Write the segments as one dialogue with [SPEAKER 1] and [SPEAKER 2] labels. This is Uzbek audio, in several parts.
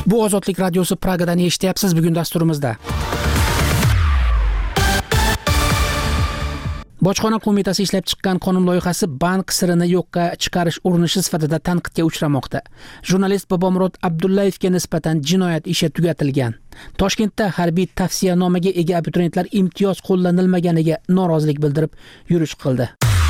[SPEAKER 1] Bu Ozodlik radiosi Pragadan eshityapsiz. Bugun dasturimizda Bojxona qo'mitasi ishlab chiqqan qonun loyihasi bank sirini yo'qqa chiqarish urinishi sifatida tanqidga uchramoqda. Jurnalist Bobomurod Abdullayevga nisbatan jinoyat ishi tugatilgan. Toshkentda harbiy tavsiyanomaga ega abituriyentlar imtiyoz qo'llanilmaganiga norozilik bildirib yurish qildi.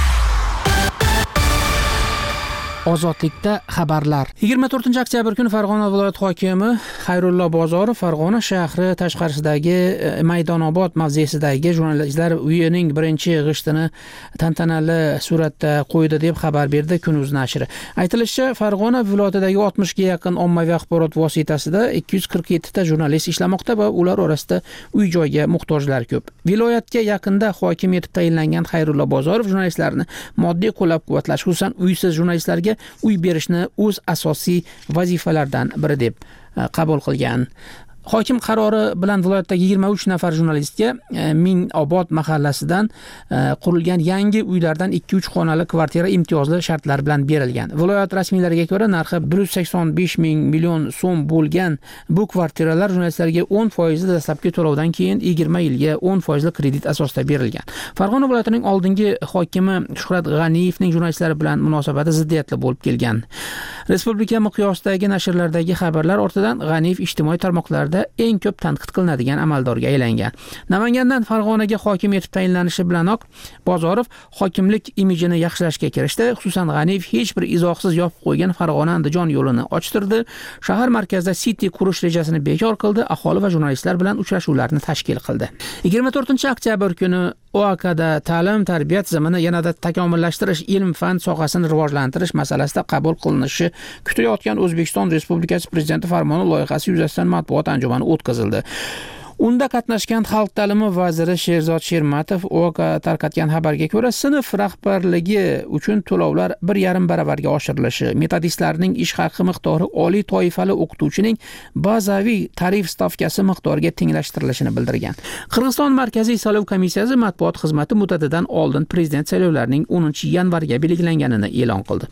[SPEAKER 1] Ozodlikda xabarlar. 24-oktyabr kuni Farg'ona viloyat hokimi Xayrullo Bozorov Farg'ona shahri tashqarisidagi Maydonobod mavzesidagi jurnalistlar uyining birinchi g'ishtini tantanali suratda qo'ydi deb xabar berdi Kun.uz nashri. Aytilishicha, Farg'ona viloyatidagi 60 ga yaqin ommaviy axborot vositasida 247 ta jurnalist ishlamoqda va ular orasida uy-joyga muhtojlar ko'p. Viloyatga yaqinda hokim etib tayinlangan Xayrullo Bozorov jurnalistlarni moddiy qo'llab-quvvatlash, xususan uysiz jurnalistlarga uy berishni o'z asosiy vazifalaridan biri deb qabul qilgan. Hokim qarori bilan viloyatdagi 23 nafar jurnalistga Mingobod mahallasidan qurilgan yangi uylardan 2-3 xonali kvartira imtiyozli shartlar bilan berilgan. Viloyat rasmiylariga ko'ra, narxi 185 million so'm bo'lgan bu kvartiralar jurnalistlarga 10% dastlabki to'lovdan keyin 20 yilga 10% kredit asosida berilgan. Farg'ona viloyatining oldingi hokimi Shuhrat G'aniyevning jurnalistlar bilan munosabati ziddiyatli bo'lib kelgan. Respublika miqyosidagi nashrlardagi xabarlar ortidan G'aniyev ijtimoiy tarmoqlarda eng ko'p tanqid qilinadigan amaldorga aylangan. Namangandan Farg'onaga hokim etib tayinlanishi bilanoq Bozorov hokimlik imijini yaxshilashga kirishdi. Xususan, G'aniyev hech bir izohsiz yopib qo'ygan Farg'ona-Andijon yo'lini ochtirdi. Shahar markazida City qurish rejasini bekor qildi. Aholi va jurnalistlar bilan uchrashuvlarni tashkil qildi. 24-oktyabr kuni OAKda ta'lim-tarbiya tizimini yanada takomillashtirish, ilm-fan sohasini rivojlantirish masalasida qabul qilinishi kutilayotgan O'zbekiston Respublikasi Prezidenti farmoni loyihasi yuzasidan matbuot anjumani o'tkazildi. Unda qatnashgan Xalq ta'limi vaziri Sherzod Shermatov OAK tarqatgan xabarga ko'ra, sinf rahbarligi uchun to'lovlar 1,5 baravarga oshirilishi, metodistlarning ish haqi miqdori oliy toifali o'qituvchining bazaviy tarif stavkasi miqdoriga tenglashtirilishini bildirgan. Qirg'iziston Markaziy saylov komissiyasi matbuot xizmati muddatidan oldin prezident saylovlarining 10-yanvarga belgilanganini e'lon qildi.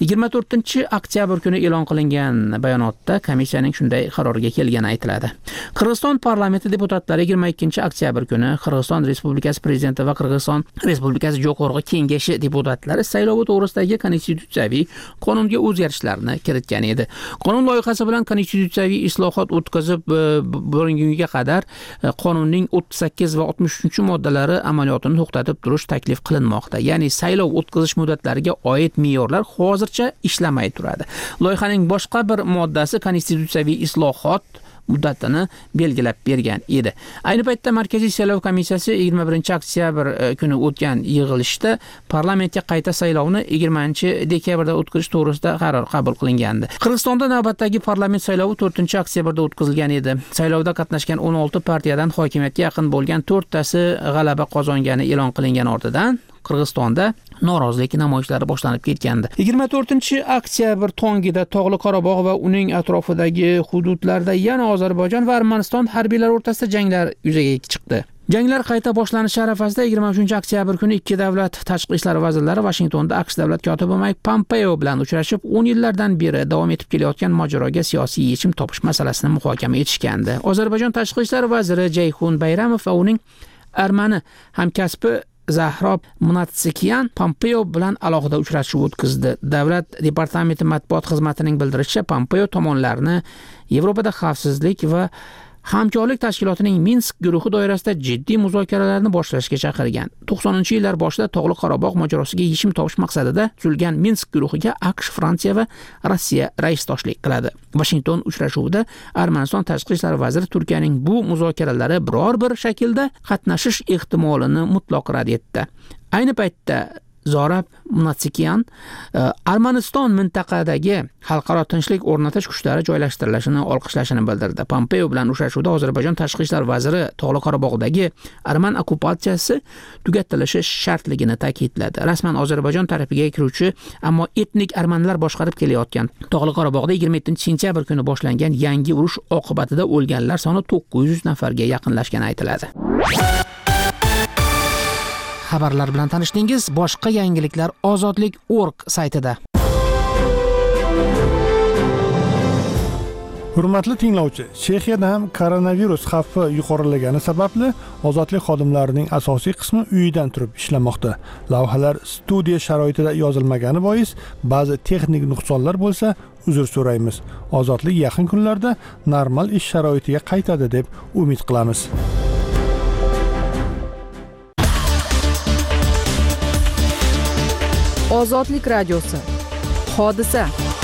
[SPEAKER 1] 24-oktyabr kuni e'lon qilingan bayonotda komissiyaning shunday qarorga kelgani aytiladi. Qirg'iziston parlamenti deputatlari 22-oktyabr kuni Qirg'iziston Respublikasi prezidenti va Qirg'iziston Respublikasi Jo'qorg'i Kengashi deputatlari saylovi to'g'risidagi konstitutsiyaviy qonunga o'zgarishlarni kiritgan edi. Qonun loyihasi bilan konstitutsiyaviy islohot o'tkazib bo'lgunga qadar qonunning 38 va 63-moddalari amaliyotini to'xtatib turish taklif qilinmoqda. Ya'ni saylov o'tkazish muddatlariga oid me'yorlar hozircha ishlamay turadi. Loyihaning boshqa bir moddasi konstitutsiyaviy islohot muddatini belgilab bergan edi. Ayni paytda Markaziy saylov komissiyasi 21-oktyabr kuni o'tgan yig'ilishda parlamentga qayta saylovni 20-dekabrda o'tkazish to'g'risida qaror qabul qilingandi. Qirg'izistonda navbatdagi parlament saylovi 4-oktyabrda o'tkazilgan edi. Saylovda qatnashgan 16 partiyadan hokimiyatga yaqin bo'lgan 4 tasi g'alaba qozongani e'lon qilingan ortidan Qirg'izistonda norozilik namoyishlari boshlanib ketgandi. 24-oktyabr tongida Tog'li Qorabog' va uning atrofidagi hududlarda yana Ozarbayjon va Armaniston harbiylari o'rtasida janglar yuzaga chiqdi. Janglar qayta boshlanishi arafasida 23-oktyabr kuni ikki davlat tashqi ishlar vazirlari Washingtonda AQSh davlat kotibi Mike Pompeo bilan uchrashib, 10 yillardan beri davom etib kelayotgan mojaroga siyosiy yechim topish masalasini muhokama etishgandi. Ozarbayjon tashqi ishlar vaziri Jayxun Bayramov va uning armani hamkasbi Zahrob Munatsikian Pompeo bilan alohida uchrashuv o'tkazdi. Davlat departamenti matbuot xizmatining bildirishicha, Pompeo tomonlarni Yevropada xavfsizlik va hamkorlik tashkilotining Minsk guruhi doirasida jiddiy muzokaralarni boshlashga chaqirgan. 90-yillar boshida Tog'li Qorabog' mojarosiga yechim topish maqsadida tuzilgan Minsk guruhiga AQSh, Fransiya va Rossiya raisdoshlik qiladi. Washington uchrashuvida Armaniston tashqi ishlar vaziri Turkiyaning bu muzokaralari biror bir shaklda qatnashish ehtimolini mutlaq rad etdi. Ayni paytda Zorab Munatsikian Armaniston mintaqadagi xalqaro tinchlik o'rnatish kuchlari joylashtirilishini olqishlashini bildirdi. Pompeo bilan uchrashuvda Ozarbayjon tashqi ishlar vaziri Tog'li Qorabog'dagi arman okkupatsiyasi tugatilishi shartligini ta'kidladi. Rasman Ozarbayjon tarafiga kiruvchi, ammo etnik armanlar boshqarib kelayotgan Tog'li Qorabog'da 27-sentyabr kuni boshlangan yangi urush oqibatida o'lganlar soni 900 nafarga yaqinlashgani aytiladi. Xabarlar bilan tanishdingiz. Boshqa yangiliklar Ozodlik.org saytida.
[SPEAKER 2] Hurmatli tinglovchi, Chexiyada ham koronavirus xavfi yuqorilagani sababli ozodlik xodimlarining asosiy qismi uyidan turib ishlamoqda. Lavhalar studiya sharoitida yozilmagani bois ba'zi texnik nuqsonlar bo'lsa, uzr so'raymiz. Ozodlik yaqin kunlarda normal ish sharoitiga qaytadi deb umid qilamiz.
[SPEAKER 3] Ozodlik radiosi. Hodisa.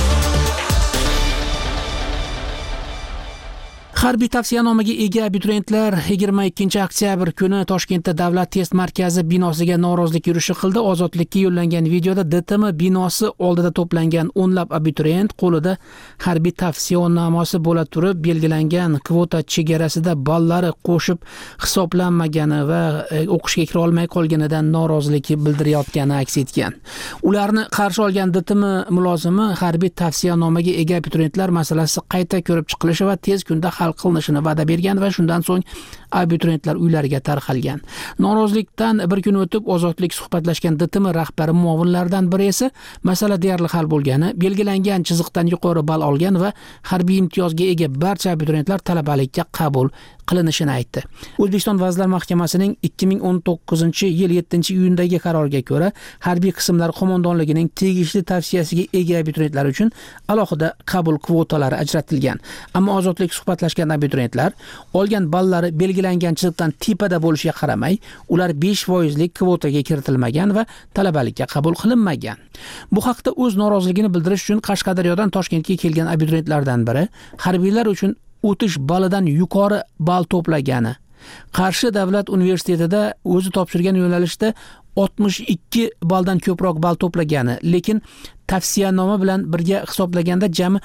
[SPEAKER 1] Harbiy tavsiyanomaga ega abituriyentlar 22 oktyabr kuni Toshkentda Davlat test markazi binosiga norozilik yurishi qildi. Ozodlikka yo'llangan videoda DTM binosi oldida to'plangan o'nlab abituriyent qo'lida harbiy tavsiyanomasi bo'la turib, belgilangan kvota chegarasida ballari qo'shib hisoblanmagani va o'qishga kira olmay qolganidan norozilik bildirayotgani aks etgan. Ularni qarshi olgan DTM mulozimi harbiy tavsiyanomaga ega abituriyentlar masalasi qayta ko'rib chiqilishi va tez kunda hal qilinishini va'da bergan va shundan so'ng abituriyentlar uylariga tarqalgan. Norozilikdan bir kun o'tib Ozodlik suhbatlashgan DTM rahbari muovinlaridan biri esa masala deyarli hal bo'lgani, belgilangan chiziqdan yuqori ball olgan va harbiy imtiyozga ega barcha abituriyentlar talabalikka qabul qilinishini aytdi. O'zbekiston Vazirlar Mahkamasining 2019-yil 7-iyundagi qaroriga ko'ra, harbiy qismlar qo'mondonligining tegishli tavsiyasiga ega abituriyentlar uchun alohida qabul kvotalari ajratilgan. Ammo Ozodlik suhbatlashgan abituriyentlar olgan ballari belgilangan chiziqdan tepada bo'lishiga qaramay, ular 5% kvotaga kiritilmagan va talabalikka qabul qilinmagan. Bu haqda o'z noroziligini bildirish uchun Qashqadaryodan Toshkentga kelgan abituriyentlardan biri harbiylar uchun o'tish balidan yuqori ball to'plagani, Qarshi davlat universitetida o'zi topshirgan yo'nalishda 62 balldan ko'proq ball to'plagani, lekin tavsiyanoma bilan birga hisoblaganda jami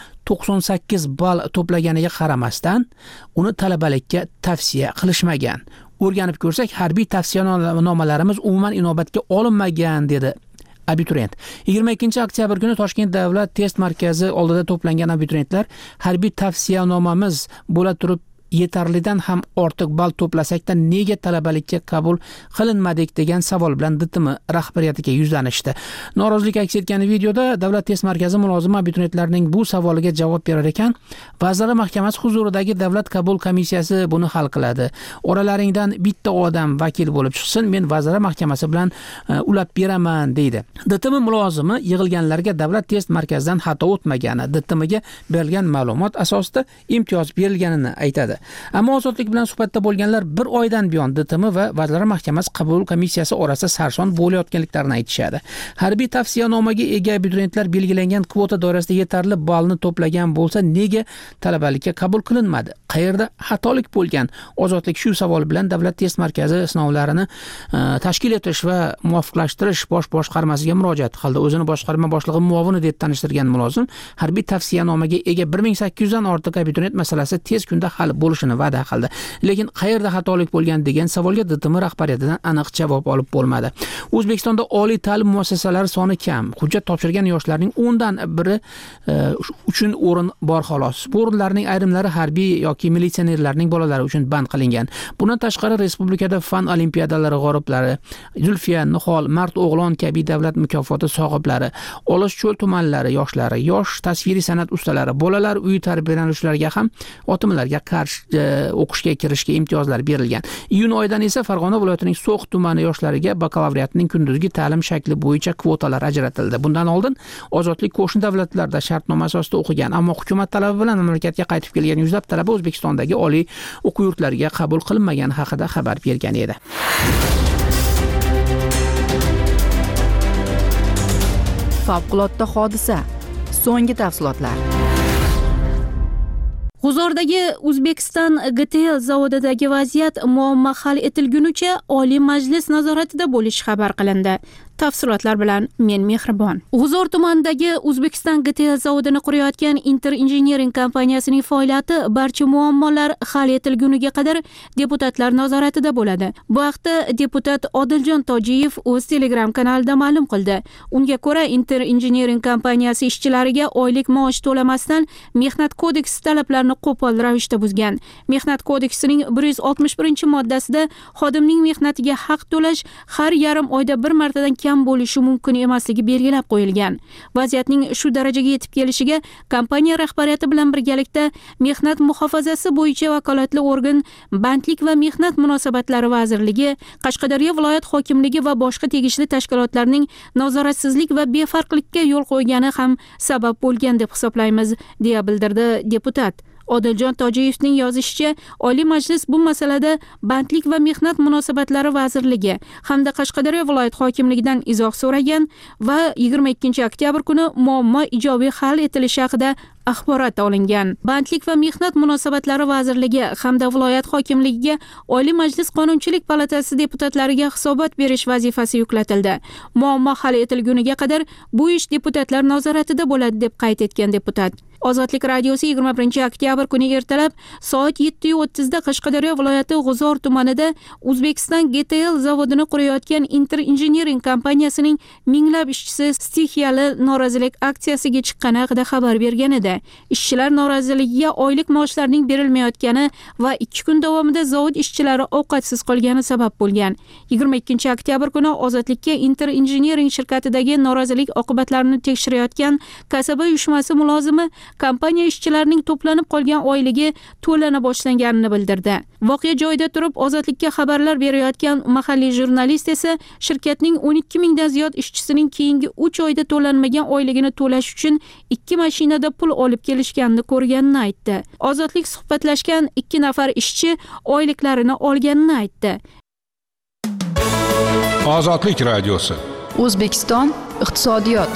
[SPEAKER 1] 98 ball to'plaganiga qaramasdan uni talabalikka tavsiya qilishmagan. O'rganib ko'rsak, harbiy tavsiyanomalarimiz umuman inobatga olinmagan dedi abituriyent. 22 oktyabr kuni Toshkent davlat test markazi oldida to'plangan abituriyentlar harbiy tavsiyanomamiz bo'la turib yetarlidan ham ortiq ball to'plasakda nega talabalikka qabul qilinmadik degan savol bilan DTM rahbariyatiga yuzlanishdi. Norozilik aks etgan videoda Davlat test markazi mulozimi abituriyentlarning bu savoliga javob berar ekan, Vazirlar Mahkamasi huzuridagi davlat qabul komissiyasi buni hal qiladi. Oralaringdan bitta odam vakil bo'lib chiqsin, men Vazirlar Mahkamasi bilan ulab beraman deydi. DTM mulozimi yig'ilganlarga Davlat test markazidan xato o'tmagani, DTMga berilgan ma'lumot asosida imtiyoz berilganini aytadi. Ammo Ozodlik bilan suhbatda bo'lganlar bir oydan buyon DTM va Vazirlar Mahkamasi qabul komissiyasi orasida sarson bo'layotganliklarini aytishadi. Harbiy tavsiyanomaga ega abituriyentlar belgilangan kvota doirasida yetarli ballni to'plagan bo'lsa, nega talabalikka qabul qilinmadi? Qayerda xatolik bo'lgan? Ozodlik shu savol bilan Davlat test markazi sinovlarini tashkil etish va muvofiqlashtirish bosh boshqarmasiga murojaat qildi. O'zini boshqarma boshlig'i muovini deb tanishtirgan mulozim harbiy tavsiyanomaga ega 1800 dan ortiq abituriyent masalasi tez kunda hal bo'lishini va'da qildi. Lekin qayerda xatolik bo'lgan degan savolga DTM rahbariyatidan aniq javob olib bo'lmadi. O'zbekistonda oliy ta'lim muassasalari soni kam. Hujjat topshirgan yoshlarning 10 dan biri uchun o'rin bor xolos. Bu o'rinlarning ayrimlari harbiy yoki militsionerlarning bolalari uchun band qilingan. Bundan tashqari respublikada fan olimpiadalari g'oliblari, Zulfiya, Nihol, Mard O'g'lon kabi davlat mukofoti sohiblari, Olishcho'l tumanlari yoshlari, yosh tasviriy san'at ustalari, bolalar uyi tarbiyalanuvchilariga ham otimlarga qarshi o'qishga kirishga imtiyozlar berilgan. Iyun oyidan esa Farg'ona viloyatining So'x tumani yoshlariga bakalavriatning kunduzgi ta'lim shakli bo'yicha kvotalar ajratildi. Bundan oldin Ozodlik qo'shni davlatlarda shartnoma asosida o'qigan, ammo hukumat talabi bilan mamlakatga qaytib kelgan yuzlab talaba O'zbekistondagi oliy o'quv yurtlariga qabul qilinmagani haqida xabar bergan edi.
[SPEAKER 3] Favqulodda hodisa. So'nggi tafsilotlar. G'uzordagi O'zbekiston GTL zavodidagi vaziyat muammo hal etilgunicha Oliy Majlis nazoratida bo'lishi xabar qilindi. Tafsilotlar bilan men Mehribon. G'uzor tumanidagi O'zbekiston GTL zavodini qurayotgan Inter Engineering kompaniyasining faoliyati barcha muammolar hal etilguniga qadar deputatlar nazoratida bo'ladi. Bu haqda deputat Odiljon Tojiyev o'z Telegram kanalida ma'lum qildi. Unga ko'ra, Inter Engineering kompaniyasi ishchilariga oylik maosh to'lamasdan Mehnat kodeksi talablarini qo'pol ravishda buzgan. Mehnat kodeksining 161-moddasida xodimning mehnatiga haq to'lash har yarim oyda bir martadan kam bo'lishi mumkin emasligi belgilab qo'yilgan. Vaziyatning shu darajaga yetib kelishiga kompaniya rahbariyati bilan birgalikda mehnat muhofazasi bo'yicha vakolatli organ Bandlik va mehnat munosabatlari vazirligi, Qashqadaryo viloyat hokimligi va boshqa tegishli tashkilotlarning nazoratsizlik va befarqlikka yo'l qo'ygani ham sabab bo'lgan deb hisoblaymiz, deya bildirdi deputat. Odiljon Tojiyevning yozishicha, Oliy Majlis bu masalada Bandlik va mehnat munosabatlari vazirligi hamda Qashqadaryo viloyat hokimligidan izoh so'ragan va 22 oktyabr kuni muammo ijobiy hal etilishi haqida axborot olingan. Bandlik va mehnat munosabatlari vazirligi hamda viloyat hokimligiga Oliy Majlis Qonunchilik palatasi deputatlariga hisobot berish vazifasi yuklatildi. Muammo hal etilguniga qadar bu ish deputatlar nazoratida bo'ladi, deb qayd etgan deputat. Ozodlik radiosi 21 oktyabr kuni ertalab soat 7:30 da Qashqadaryo viloyati G'uzor tumanida O'zbekiston GTL zavodini qurayotgan Inter Engineering kompaniyasining minglab ishchisi stixiyali norozilik aksiyasiga chiqqani haqida xabar bergan edi. Ishchilar noroziligiga oylik maoshlarining berilmayotgani va 2 kun davomida zavod ishchilari ovqatsiz qolgani sabab bo'lgan. 22 oktyabr kuni Ozodlikka Inter Engineering shirkatidagi norozilik oqibatlarini tekshirayotgan kasaba uyushmasi mulozimi kompaniya ishchilarining to'planib qolgan oyligi to'lana boshlanganini bildirdi. Voqea joyida turib Ozodlikka xabarlar berayotgan mahalliy jurnalist esa shirkatning 12 mingdan ziyod ishchisining keyingi 3 oyda to'lanmagan oyligini to'lash uchun 2 mashinada pul olib kelishganini ko'rganini aytdi. Ozodlik suhbatlashgan 2 nafar ishchi oyliklarini olganini aytdi.
[SPEAKER 4] Ozodlik radiosi.
[SPEAKER 5] O'zbekiston iqtisodiyot.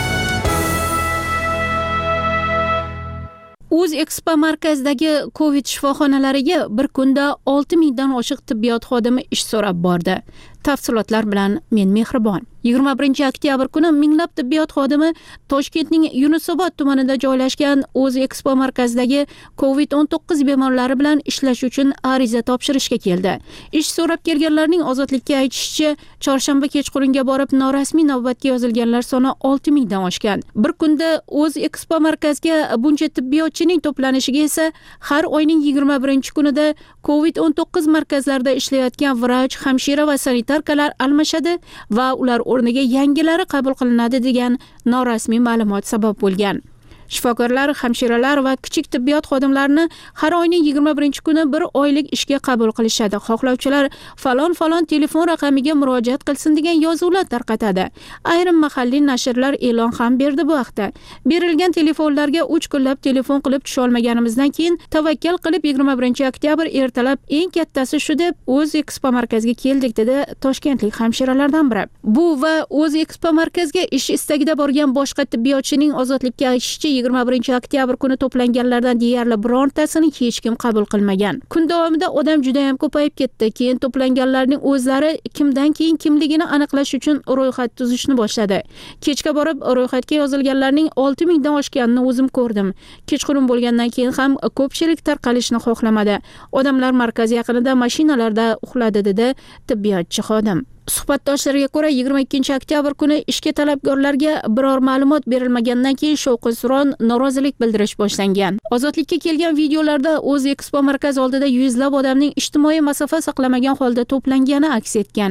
[SPEAKER 3] O'zexpo markazidagi Covid shifoxonalariga bir kunda 6 mingdan oshiq tibbiyot xodimi ish so'rab bordi. Tafsilotlar bilan men Mehribon. 21 oktyabr kuni minglab tibbiyot xodimi Toshkentning Yunusobod tumanida joylashgan O'zexpo markazidagi Covid-19 bemorlari bilan ishlash uchun ariza topshirishga keldi. Ish so'rab kelganlarning Ozodlikka aytishicha, chorshanba kechqurunga borib norasmiy navbatga yozilganlar soni 6 mingdan oshgan. Bir kunda O'zexpo markazga buncha tibbiyotchining to'planishiga esa har oyning 21-kunida Covid-19 markazlarida ishlayotgan vrach, hamshira va sanitarkalar almashadi va ular o'rniga yangilari qabul qilinadi degan norasmiy ma'lumot sabab bo'lgan. Shifokorlar, hamshiralar va kichik tibbiyot xodimlarini har oyning 21-kuni bir oylik ishga qabul qilishadi. Xohlovchilar falon telefon raqamiga murojaat qilsin degan yozuvlar tarqatadi. Ayrim mahalliy nashrlar e'lon ham berdi bu haqda. Berilgan telefonlarga 3 kunlab telefon qilib tusha olmaganimizdan keyin tavakkal qilib 21 oktyabr ertalab eng kattasi shu deb O'zexpo markaziga keldik, dedi toshkentlik hamshiralardan biri. Bu va O'zexpo markaziga ish istagida borgan boshqa tibbiyotchining Ozodlikka aytishicha 21 oktyabr kuni to'planganlardan deyarli birontasini hech kim qabul qilmagan. Kun davomida odam juda ham ko'payib ketdi. Keyin to'planganlarning o'zlari kimdan keyin kimligini aniqlash uchun ro'yxat tuzishni boshladi. Kechga borib ro'yxatga yozilganlarning 6 mingdan oshganini o'zim ko'rdim. Kechqurun bo'lgandan keyin ham ko'pchilik tarqalishni xohlamadi. Odamlar markaz yaqinida mashinalarda uxladi, dedi tibbiyotchi xodim. Suhbatdoshlarga ko'ra 22 oktyabr kuni ishga talabgorlarga biror ma'lumot berilmagandan keyin shovqin-suron, norozilik bildirish boshlangan. Ozodlikka kelgan videolarda O'zexpo markaz oldida yuzlab odamning ijtimoiy masofa saqlamagan holda to'plangani aks etgan.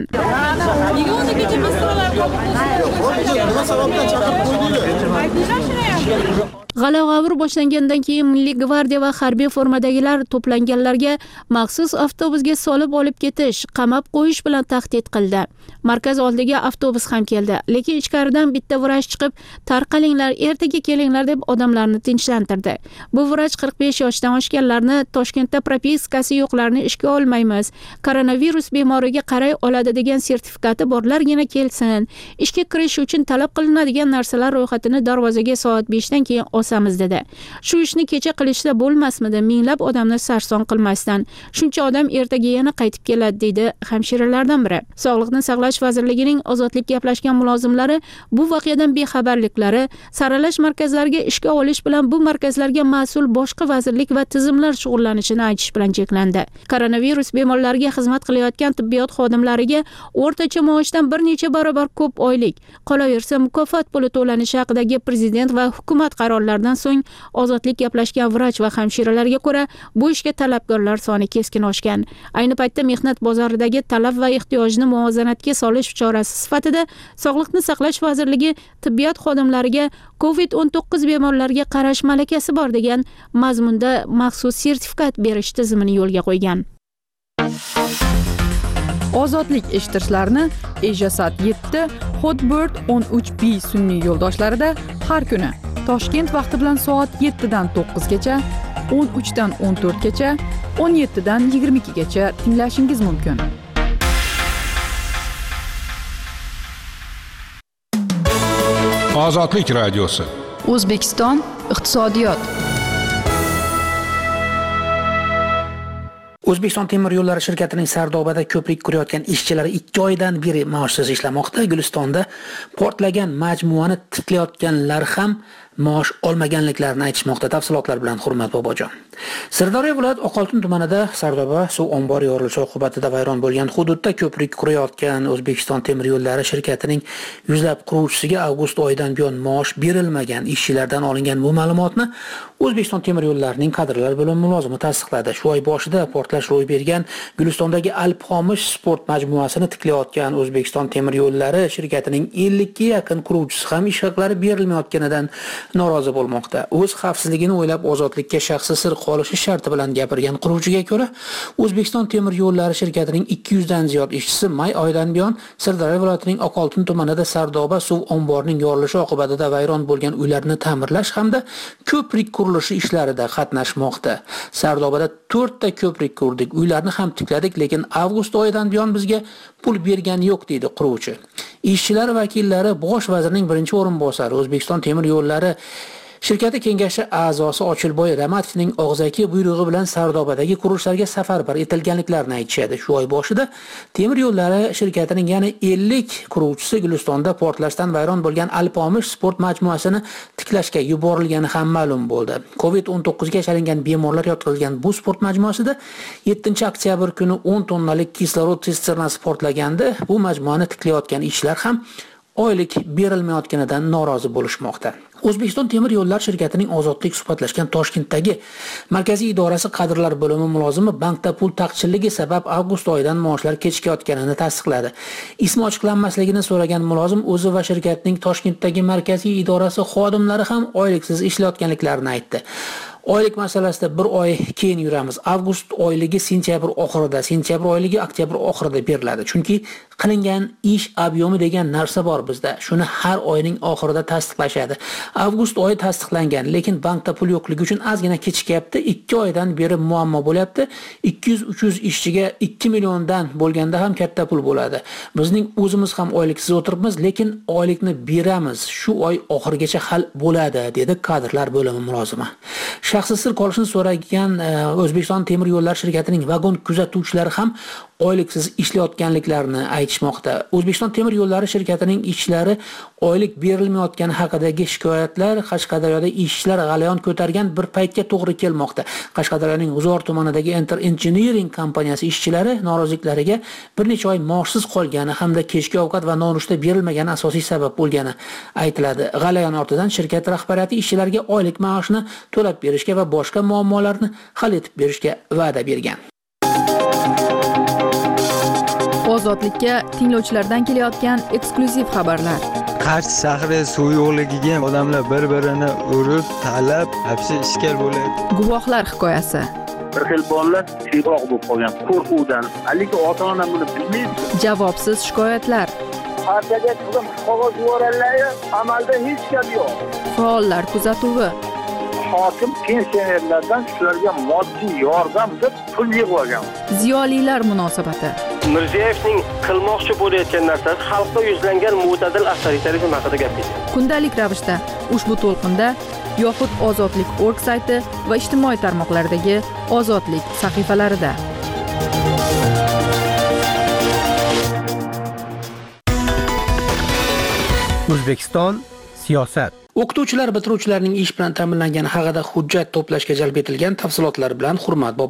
[SPEAKER 3] G'ala-g'avur boshlangandan keyin Milliy gvardiya va harbiy formadagilar to'planganlarga maxsus avtobusga solib olib ketish, qamab qo'yish bilan tahdid qildi. Markaz oldiga avtobus ham keldi, lekin ichkaridan bitta vrach chiqib, tarqalinglar, ertaga kelinglar deb odamlarni tinchlantirdi. Bu vrach 45 yoshdan oshganlarni, Toshkentda propiskasi yo'qlarni ishga olmaymiz, koronavirus bemoriga qaray oladi degan sertifikati borlargina kelsin, ishga kirish uchun talab qilinadigan narsalar ro'yxatini darvozaga soat 5 dan keyin olsamiz dedi. Shu ishni kecha qilishda bo'lmasmidi, minglab odamni sarson qilmasdan. Shuncha odam ertaga yana qaytib keladi, deydi hamshiralardan biri. Sog'liqni saqlash vazirligining Ozodlik gaplashgan mulozimlari bu voqeadan bexabarliklari, saralash markazlariga ishga olish bilan bu markazlarga mas'ul boshqa vazirlik va tizimlar shug'ullanishini aytish bilan cheklandi. Koronavirus bemorlariga xizmat qilayotgan tibbiyot xodimlariga o'rtacha maoshdan bir necha barobar ko'p oylik, qolaversa mukofot puli to'lanishi haqidagi prezident va hukumat qarorlari muzokaralardan so'ng Ozodlik gaplashgan vrach va hamshiralarga ko'ra, bu ishga talabgorlar soni keskin oshgan. Ayni paytda mehnat bozoridagi talab va ehtiyojni muvozanatga solish chorasi sifatida Sog'liqni saqlash vazirligi tibbiyot xodimlariga COVID-19 bemorlarga qarash malakasi bor degan mazmunda maxsus sertifikat berish tizimini yo'lga qo'ygan.
[SPEAKER 5] Ozodlik eshittirishlarni Ejasat 7, Hotbird 13B sun'iy yo'ldoshlarida har kuni Toshkent vaqti bilan soat 7 dan 9 gacha, 13 dan 14 gacha, 17 dan 22 gacha tinglashingiz mumkin.
[SPEAKER 4] Ozodlik radiosi.
[SPEAKER 5] O'zbekiston iqtisodiyot.
[SPEAKER 1] O'zbekiston temir yo'llari shirkatining Sardobada ko'prik qurayotgan ishchilari 2 oydan beri maoshsiz ishlamoqda. Gulistonda portlagan majmuani tiklayotganlar ham maosh olmaganliklarini aytishmoqda. Tafsilotlar bilan Hurmat Bobojon. Sirdaryo viloyat Oqoltin tumanida Sardoba suv ombori yorilishi oqibatida vayron bo'lgan hududda ko'prik qurayotgan O'zbekiston temir yo'llari shirkatining yuzlab quruvchisiga avgust oyidan buyon maosh berilmagan ishchilardan olingan bu ma'lumotni O'zbekiston temir yo'llarining kadrlar bo'limi mulozimi tasdiqladi. Shu oy boshida portlash ro'y bergan Gulistondagi Alpxomish sport majmuasini tiklayotgan O'zbekiston temir yo'llari shirkatining 50 ga yaqin quruvchisi ham ish haqlari berilmayotganidan norozi bo'lmoqda. O'z xavfsizligini o'ylab ozodlikka shaxsi sir qolishi sharti bilan gapirgan quruvchiga ko'ra, O'zbekiston temir yo'llari shirkatining 200 dan ziyod ishchisi may oyidan buyon Sirdaryo viloyatining Oqoltin tumanida Sardoba suv omborining yorilishi oqibatida vayron bo'lgan uylarni ta'mirlash hamda ko'prik qurilishi ishlarida qatnashmoqda. Sardobada 4 ta ko'prik qurdik, uylarni ham tikladik, lekin avgust oyidan buyon bizga pul bergan yo'q deydi quruvchi. Ishchilar vakillari Bosh vazirning birinchi o'rinbosari, O'zbekiston temir yo'llari shirkati kengashi a'zosi Ochilboy Ramatovning og'zaki buyrug'i bilan Sardobadagi qurilishlarga safarbar etilganliklarini aytishadi. Shu oy boshida temir yo'llari shirkatining yana 50 quruvchisi Gulistonda portlashdan vayron bo'lgan Alpxomish sport majmuasini tiklashga yuborilgani ham ma'lum bo'ldi. COVID-19 ga chalingan bemorlar yotqizilgan bu sport majmuasida 7-oktyabr kuni 10 tonnalik kislorod sisternasi portlaganda bu majmuani tiklayotgan ishchilar ham oylik berilmayotganidan norozi bo'lishmoqda. O'zbekiston temir yo'llari shirkatining ozodlik suhbatlashgan Toshkentdagi markaziy idorasi kadrlar bo'limi mulozimi bankda pul taqchilligi sabab avgust oyidan maoshlar kechikayotganini tasdiqladi. Ismi ochiqlanmasligini so'ragan mulozim o'zi va shirkatning Toshkentdagi markaziy idorasi xodimlari ham oyliksiz ishlayotganliklarini aytdi. Oylik masalasida bir oy keyin yuramiz. Avgust oyligi sentyabr oxirida, sentyabr oyligi oktyabr oxirida beriladi. Chunki qilingan ish obyomi degan narsa bor bizda. Shuni har oyning oxirida tasdiqlashadi. Avgust oyi tasdiqlangan, lekin bankda pul yo'qligi uchun ozgina kechikyapti. 2 oydan beri muammo bo'lyapti. 200-300 ishchiga 2 milliondan bo'lganda ham katta pul bo'ladi. Bizning o'zimiz ham oyliksiz o'tiribmiz, lekin oylikni beramiz. Shu oy oxirigacha hal bo'ladi, dedi kadrlar bo'limi mulozimi. Shaxsiy sir qolishini so'ragan O'zbekiston temir yo'llari shirkatining vagon kuzatuvchilari ham oyliksiz ishlayotganliklarini aytishmoqda. O'zbekiston temir yo'llari shirkatining ishchilari oylik berilmayotgani haqidagi shikoyatlar Qashqadaryoda ishchilar g'alayon ko'targan bir paytga to'g'ri kelmoqda. Qashqadaryoning G'uzor tumanidagi Enter Engineering kompaniyasi ishchilari noroziliklariga bir necha oy maoshsiz qolgani hamda kechki ovqat va nonushta berilmagani asosiy sabab bo'lgani aytiladi. G'alayon ortidan shirkat rahbariyati ishchilarga oylik maoshni to'lab berishga va boshqa muammolarni hal etib berishga va'da bergan.
[SPEAKER 5] Ozodlikka tinglovchilardan kelayotgan eksklyuziv xabarlar.
[SPEAKER 6] Qarshi shahri suv yo'qligiga odamlar bir-birini urib, talab, hapsi ishkal bo'lyapti.
[SPEAKER 5] Guvohlar hikoyasi.
[SPEAKER 7] Bir xil bolalar tiyroq bo'lib qolgan qo'rquvdan. Haligi ota-ona buni bilmaydi.
[SPEAKER 5] Javobsiz shikoyatlar.
[SPEAKER 7] Partiyaga qilib qog'oz yuborganlar, amalda hech gap yo'q.
[SPEAKER 5] Faollar kuzatuvi.
[SPEAKER 7] Hokim pensionerlardan shularga moddiy yordam deb pul yig'ib olgan.
[SPEAKER 5] Ziyolilar munosabati.
[SPEAKER 8] Mirzayevning qilmoqchi bo'layotgan narsasi xalqqa yuzlangan mo'tadil avtoritarizm haqida gapirdi.
[SPEAKER 5] Kundalik ravishda ushbu to'lqinda yoxud ozodlik.org sayti va ijtimoiy tarmoqlardagi ozodlik sahifalarida.
[SPEAKER 2] O'zbekiston siyosat.
[SPEAKER 1] O'qituvchilar bitiruvchilarning ish bilan ta'minlangani haqida hujjat to'plashga jalb etilgan tafsilotlar bilan Hurmat Bobojon.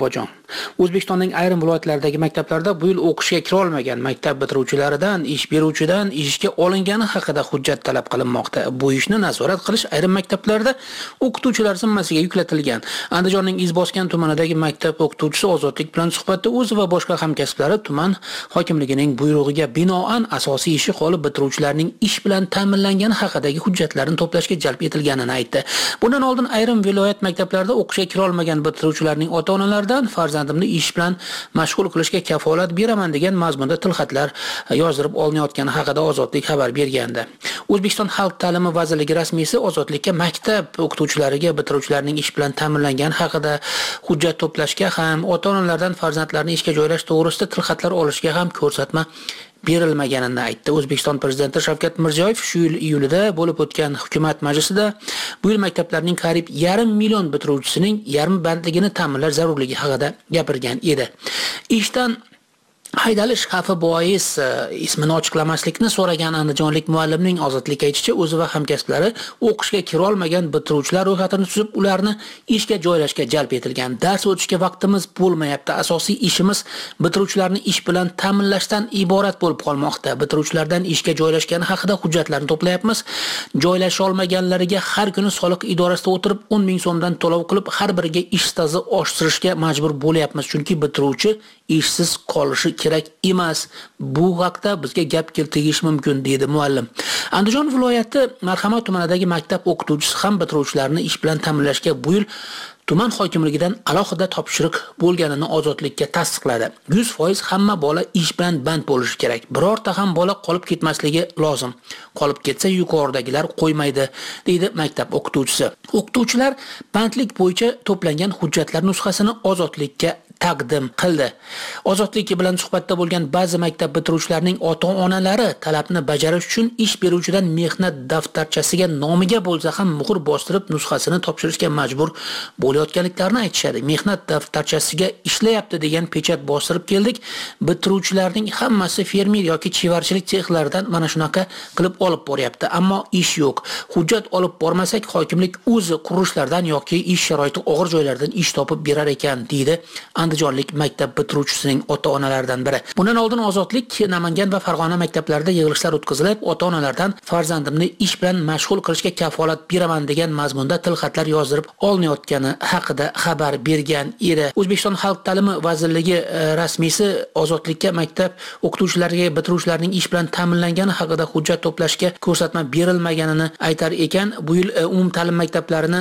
[SPEAKER 1] O'zbekistonning ayrim viloyatlaridagi maktablarda bu yil o'qishga kira olmagan maktab bitiruvchilaridan ish beruvchidan ishga olingani haqida hujjat talab qilinmoqda. Bu ishni nazorat qilish ayrim maktablarda o'qituvchilar zimmasiga yuklatilgan. Andijonning Izboskan tumanidagi maktab o'qituvchisi Ozodlik bilan suhbatda o'zi va boshqa hamkasblari tuman hokimligining buyrug'iga binoan asosiy ishi qolib bitiruvchilarning ish bilan ta'minlangani haqidagi hujjatlarni to'plashga jalb etilganini aytdi. Bundan oldin ayrim viloyat maktablarida o'qishga kira olmagan bitiruvchilarning ota-onalaridan farzandimni ish bilan mashg'ul qilishga kafolat beraman degan mazmunda tilxatlar yozdirib olinayotgani haqida Ozodlik xabar bergandi. O'zbekiston Xalq ta'limi vazirligi rasmiysi Ozodlikka maktab o'qituvchilariga bitiruvchilarning ish bilan ta'minlangani haqida hujjat to'plashga ham, ota-onalardan farzandlarini ishga joylash to'g'risida tilxatlar olishga ham ko'rsatma berilmaganini aytdi. O'zbekiston prezidenti Shavkat Mirziyoyev shu yil iyulida bo'lib o'tgan hukumat majlisida bu yil maktablarning qariyb 1,5 million bitiruvchisining yarmi bandligini ta'minlash zarurligi haqida gapirgan edi. Ishdan haydalish xavfi bois ismini ochiqlamaslikni so'ragan andijonlik muallimning Ozodlikka aytishicha, o'zi va hamkasblari o'qishga kira olmagan bitiruvchilar ro'yxatini tuzib, ularni ishga joylashga jalb etilgan. Dars o'tishga vaqtimiz bo'lmayapti. Asosiy ishimiz bitiruvchilarni ish bilan ta'minlashdan iborat bo'lib qolmoqda. Bitiruvchilardan ishga joylashgani haqida hujjatlarni to'playapmiz. Joylasha olmaganlariga har kuni soliq idorasida o'tirib 10 ming so'mdan to'lov qilib, har biriga ish staji oshirishga majbur bo'lyapmiz, chunki bitiruvchi ishsiz qolishi kerak emas. Bu haqda bizga gap keltirish mumkin, dedi muallim. Andijon viloyati Marhamat tumanidagi maktab o'qituvchisi ham bitiruvchilarni ish bilan ta'minlashga bu yil tuman hokimligidan alohida topshiriq bo'lganini Ozodlikka tasdiqladi. 100% hamma bola ish bilan band bo'lishi kerak. Birorta ham bola qolib ketmasligi lozim. Qolib ketsa yuqoridagilar qo'ymaydi, deydi maktab o'qituvchisi. O'qituvchilar bandlik bo'yicha to'plangan hujjatlar nusxasini Ozodlikka taqdim qildi. Ozodlik bilan suhbatda bo'lgan ba'zi maktab bitiruvchilarining ota-onalari talabni bajarish uchun ish beruvchidan mehnat daftarchasiga nomiga bo'lsa ham muhr bostirib nusxasini topshirishga majbur bo'layotganliklarini aytishadi. Mehnat daftarchasiga ishlayapti degan pechat bostirib keldik. Bitiruvchilarning hammasi fermer yoki chevarchilik sexlaridan mana shunaqa qilib olib boryapti, ammo ish yo'q. Hujjat olib bormasak hokimlik o'zi qurilishlardan yoki ish sharoiti og'ir joylardan ish topib berar ekan, deydi andijonlik maktab bitiruvchisining ota-onalaridan biri. Bundan oldin Ozodlik Namangan va Farg'ona maktablarida yig'ilishlar o'tkazilib, ota-onalardan farzandimni ish bilan mashg'ul qilishga kafolat beraman degan mazmunda tilxatlar yozdirib olinayotgani haqida xabar bergan edi. O'zbekiston Xalq ta'limi vazirligi rasmiysi Ozodlikka maktab o'qituvchilariga bitiruvchilarning ish bilan ta'minlangani haqida hujjat to'plashga ko'rsatma berilmaganini aytar ekan. Bu yil umumta'lim maktablarini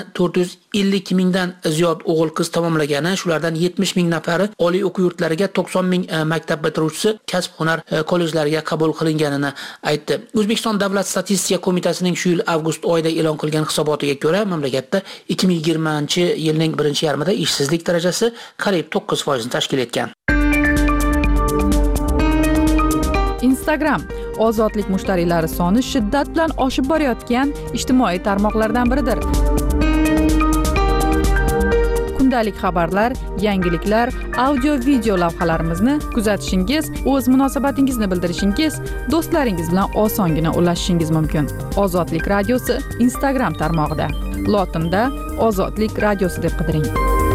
[SPEAKER 1] 450 mingdan ziyod o'g'il-qiz tamomlagani, shulardan 70 ming nafari oliy o'quv yurtlariga, 90 ming maktab bitiruvchisi kasb-hunar kollejlariga qabul qilinganini aytdi. O'zbekiston Davlat statistika qo'mitasining shu yil avgust oyida e'lon qilgan hisobotiga ko'ra, mamlakatda 2020-yilning birinchi yarmida ishsizlik darajasi qariyb 9% ni tashkil etgan.
[SPEAKER 5] Instagram ozodlik mushtariylari soni shiddat bilan oshib borayotgan ijtimoiy tarmoqlardan biridir. Kundalik xabarlar, yangiliklar, audio-video lavhalarimizni kuzatishingiz, o'z munosabatingizni bildirishingiz, do'stlaringiz bilan osongina ulashishingiz mumkin. Ozodlik radiosi Instagram tarmog'ida. Lotinda Ozodlik radiosi deb qidiring.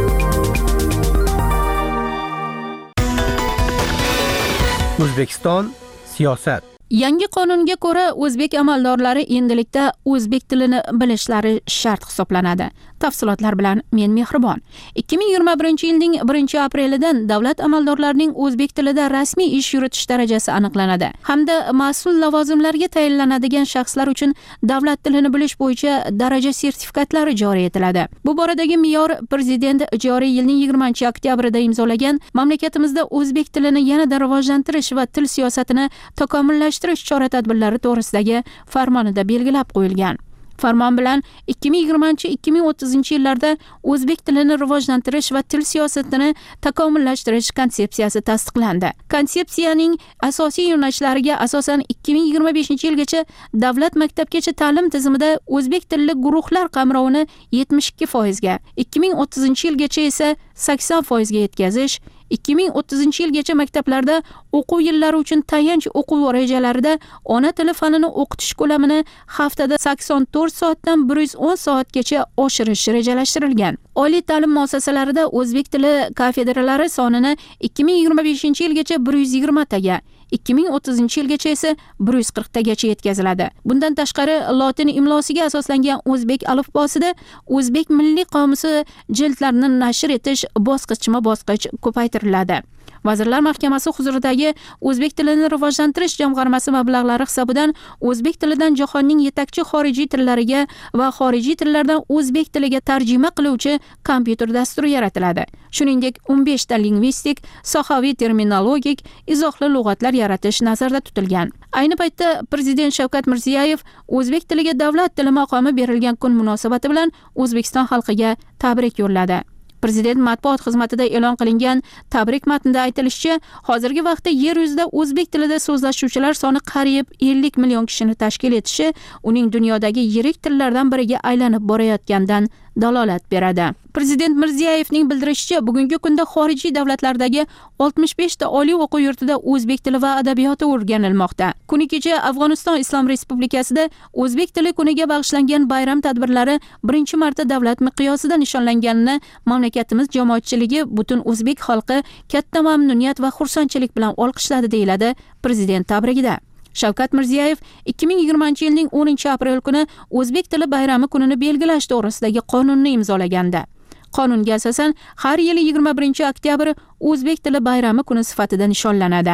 [SPEAKER 4] O'zbekiston siyosat.
[SPEAKER 3] Yangi qonunga ko'ra o'zbek amaldorlari endilikda o'zbek tilini bilishlari shart hisoblanadi. Tafsilotlar bilan men Mehribon. 2021-yilning 1-aprelidan davlat amaldorlarining o'zbek tilida rasmiy ish yuritish darajasi aniqlanadi hamda mas'ul lavozimlarga tayinlanadigan shaxslar uchun davlat tilini bilish bo'yicha daraja sertifikatlari joriy etiladi. Bu boradagi me'yor prezident joriy yilning 20-oktyabrida imzolagan mamlakatimizda o'zbek tilini yanada rivojlantirish va til siyosatini takomillashtirish chora-tadbirlari to'g'risidagi farmonida belgilab qo'yilgan. Farmon bilan 2020-2030 yillarda o'zbek tilini rivojlantirish va til siyosatini takomillashtirish konsepsiyasi tasdiqlandi. Konsepsiyaning asosiy yo'nalishlariga asosan 2025-yilgacha davlat maktabgacha ta'lim tizimida o'zbek tilli guruhlar qamrovini 72% ga, 2030-yilgacha esa 80% ga yetkazish, 2030-yilgacha maktablarda o'quv yillari uchun tayanch o'quv rejalarida ona tili fanini o'qitish ko'lamini haftada 84 soatdan 110 soatgacha oshirish rejalashtirilgan. Oliy ta'lim muassasalarida o'zbek tili kafedralari sonini 2025-yilgacha 120 taga, 2030-yilgacha esa 140 tagacha yetkaziladi. Bundan tashqari, lotin imlosiga asoslangan o'zbek alifbosida o'zbek milliy qomusi jildlarini nashr etish bosqichma-bosqich ko'paytiriladi. Vazirlar Mahkamasi huzuridagi O'zbek tilini rivojlantirish jamg'armasi mablag'lari hisobidan o'zbek tilidan jahonning yetakchi xorijiy tillariga va xorijiy tillardan o'zbek tiliga tarjima qiluvchi kompyuter dasturi yaratiladi. Shuningdek, 15 ta lingvistik, sohaviy terminologik, izohli lug'atlar yaratish nazarda tutilgan. Ayni paytda Prezident Shavkat Mirziyoyev o'zbek tiliga davlat tili maqomi berilgan kun munosabati bilan O'zbekiston xalqiga tabrik yo'lladi. Prezident matbuot xizmatida e'lon qilingan tabrik matnida aytilishicha, hozirgi vaqtda yer yuzida o'zbek tilida so'zlashuvchilar soni qariyb 50 million kishini tashkil etishi uning dunyodagi yirik tillardan biriga aylanib borayotganidan dalolat beradi. Prezident Mirziyoyevning bildirishicha, bugungi kunda xorijiy davlatlardagi 65 ta oliy o'quv yurtida o'zbek tili va adabiyoti o'rganilmoqda. Kuni kecha Afg'oniston Islom Respublikasida o'zbek tili kuniga bag'ishlangan bayram tadbirlari birinchi marta davlat miqyosida nishonlanganini mamlakatimiz jamoatchiligi butun o'zbek xalqi katta mamnuniyat va xursandchilik bilan olqishladi, deyiladi Prezident tabrigida. Shavkat Mirziyoyev 2020-yilning 10-aprel kuni o'zbek tili bayrami kunini belgilash to'g'risidagi qonunni imzolagandi. Qonunga asosan har yili 21-oktyabr o'zbek tili bayrami kuni sifatida nishonlanadi.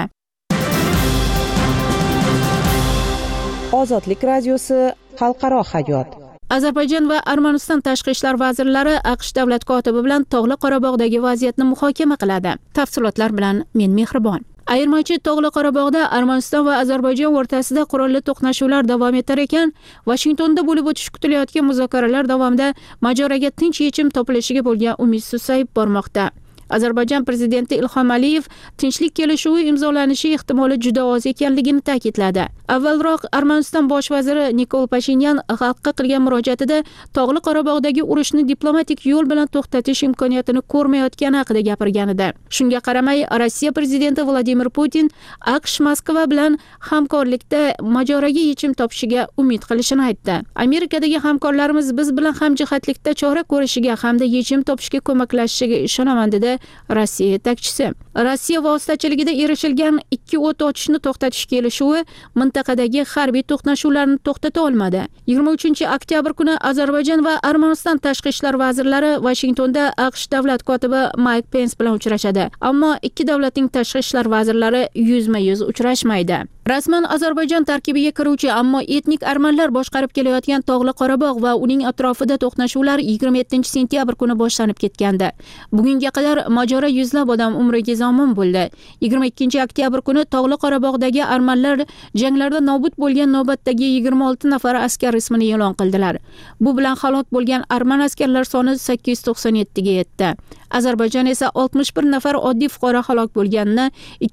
[SPEAKER 4] Ozodlik radiosi xalqaro hayot.
[SPEAKER 3] Ozarbayjon va Armaniston tashqi ishlar vazirlari AQSh davlat kotibi bilan Tog'li Qorabog'dagi vaziyatni muhokama qiladi. Tafsilotlar bilan men Mehribon. Ayirmachi Tog'li Qorabog'da Armaniston va Ozarbayjon o'rtasida qurolli to'qnashuvlar davom etar ekan, Vashingtonda bo'lib o'tishi kutilayotgan muzokaralar davomida mojaroga tinch yechim topilishiga bo'lgan umid susayib bormoqda. Ozarbayjon prezidenti Ilhom Aliyev tinchlik kelishuvi imzolanishi ehtimoli juda oz ekanligini ta'kidladi. Avvalroq Armaniston bosh vaziri Nikol Pashinyan xalqqa qilgan murojaatida Tog'li Qorabog'dagi urushni diplomatik yo'l bilan to'xtatish imkoniyatini ko'rmayotgani haqida gapirgan edi. Shunga qaramay, Rossiya prezidenti Vladimir Putin AQSh Moskva bilan hamkorlikda mojaroga yechim topishiga umid qilishini aytdi. Amerikadagi hamkorlarimiz biz bilan hamjihatlikda chora ko'rishiga hamda yechim topishga ko'maklashishiga ishonaman, dedi Rossiya yetakchisi. Rossiya vositachiligida erishilgan ikki o't ochishni to'xtatish kelishuvi mintaqadagi harbiy to'qnashuvlarni to'xtata olmadi. 23-oktyabr kuni Ozarbayjon va Armaniston tashqi ishlar vazirlari Vashingtonda AQSh davlat kotibi Mike Pence bilan uchrashadi. Ammo ikki davlatning tashqi ishlar vazirlari yuzma-yuz uchrashmaydi. Rasman Ozarbayjon tarkibiga kiruvchi, ammo etnik armanlar boshqarib kelayotgan Tog'li Qorabog' va uning atrofida to'qnashuvlar 27-sentyabr kuni boshlanib ketgandi. Bugunga qadar mojaro yuzlab odam umriga zomin bo'ldi. 22-oktyabr kuni Tog'li Qorabog'dagi armanlar janglarda nobud bo'lgan navbatdagi 26 nafar askar ismini e'lon qildilar. Bu bilan halok bo'lgan arman askarlar soni 897 ga yetdi. Ozarbayjon esa 61 nafar oddiy fuqaro halok bo'lganini,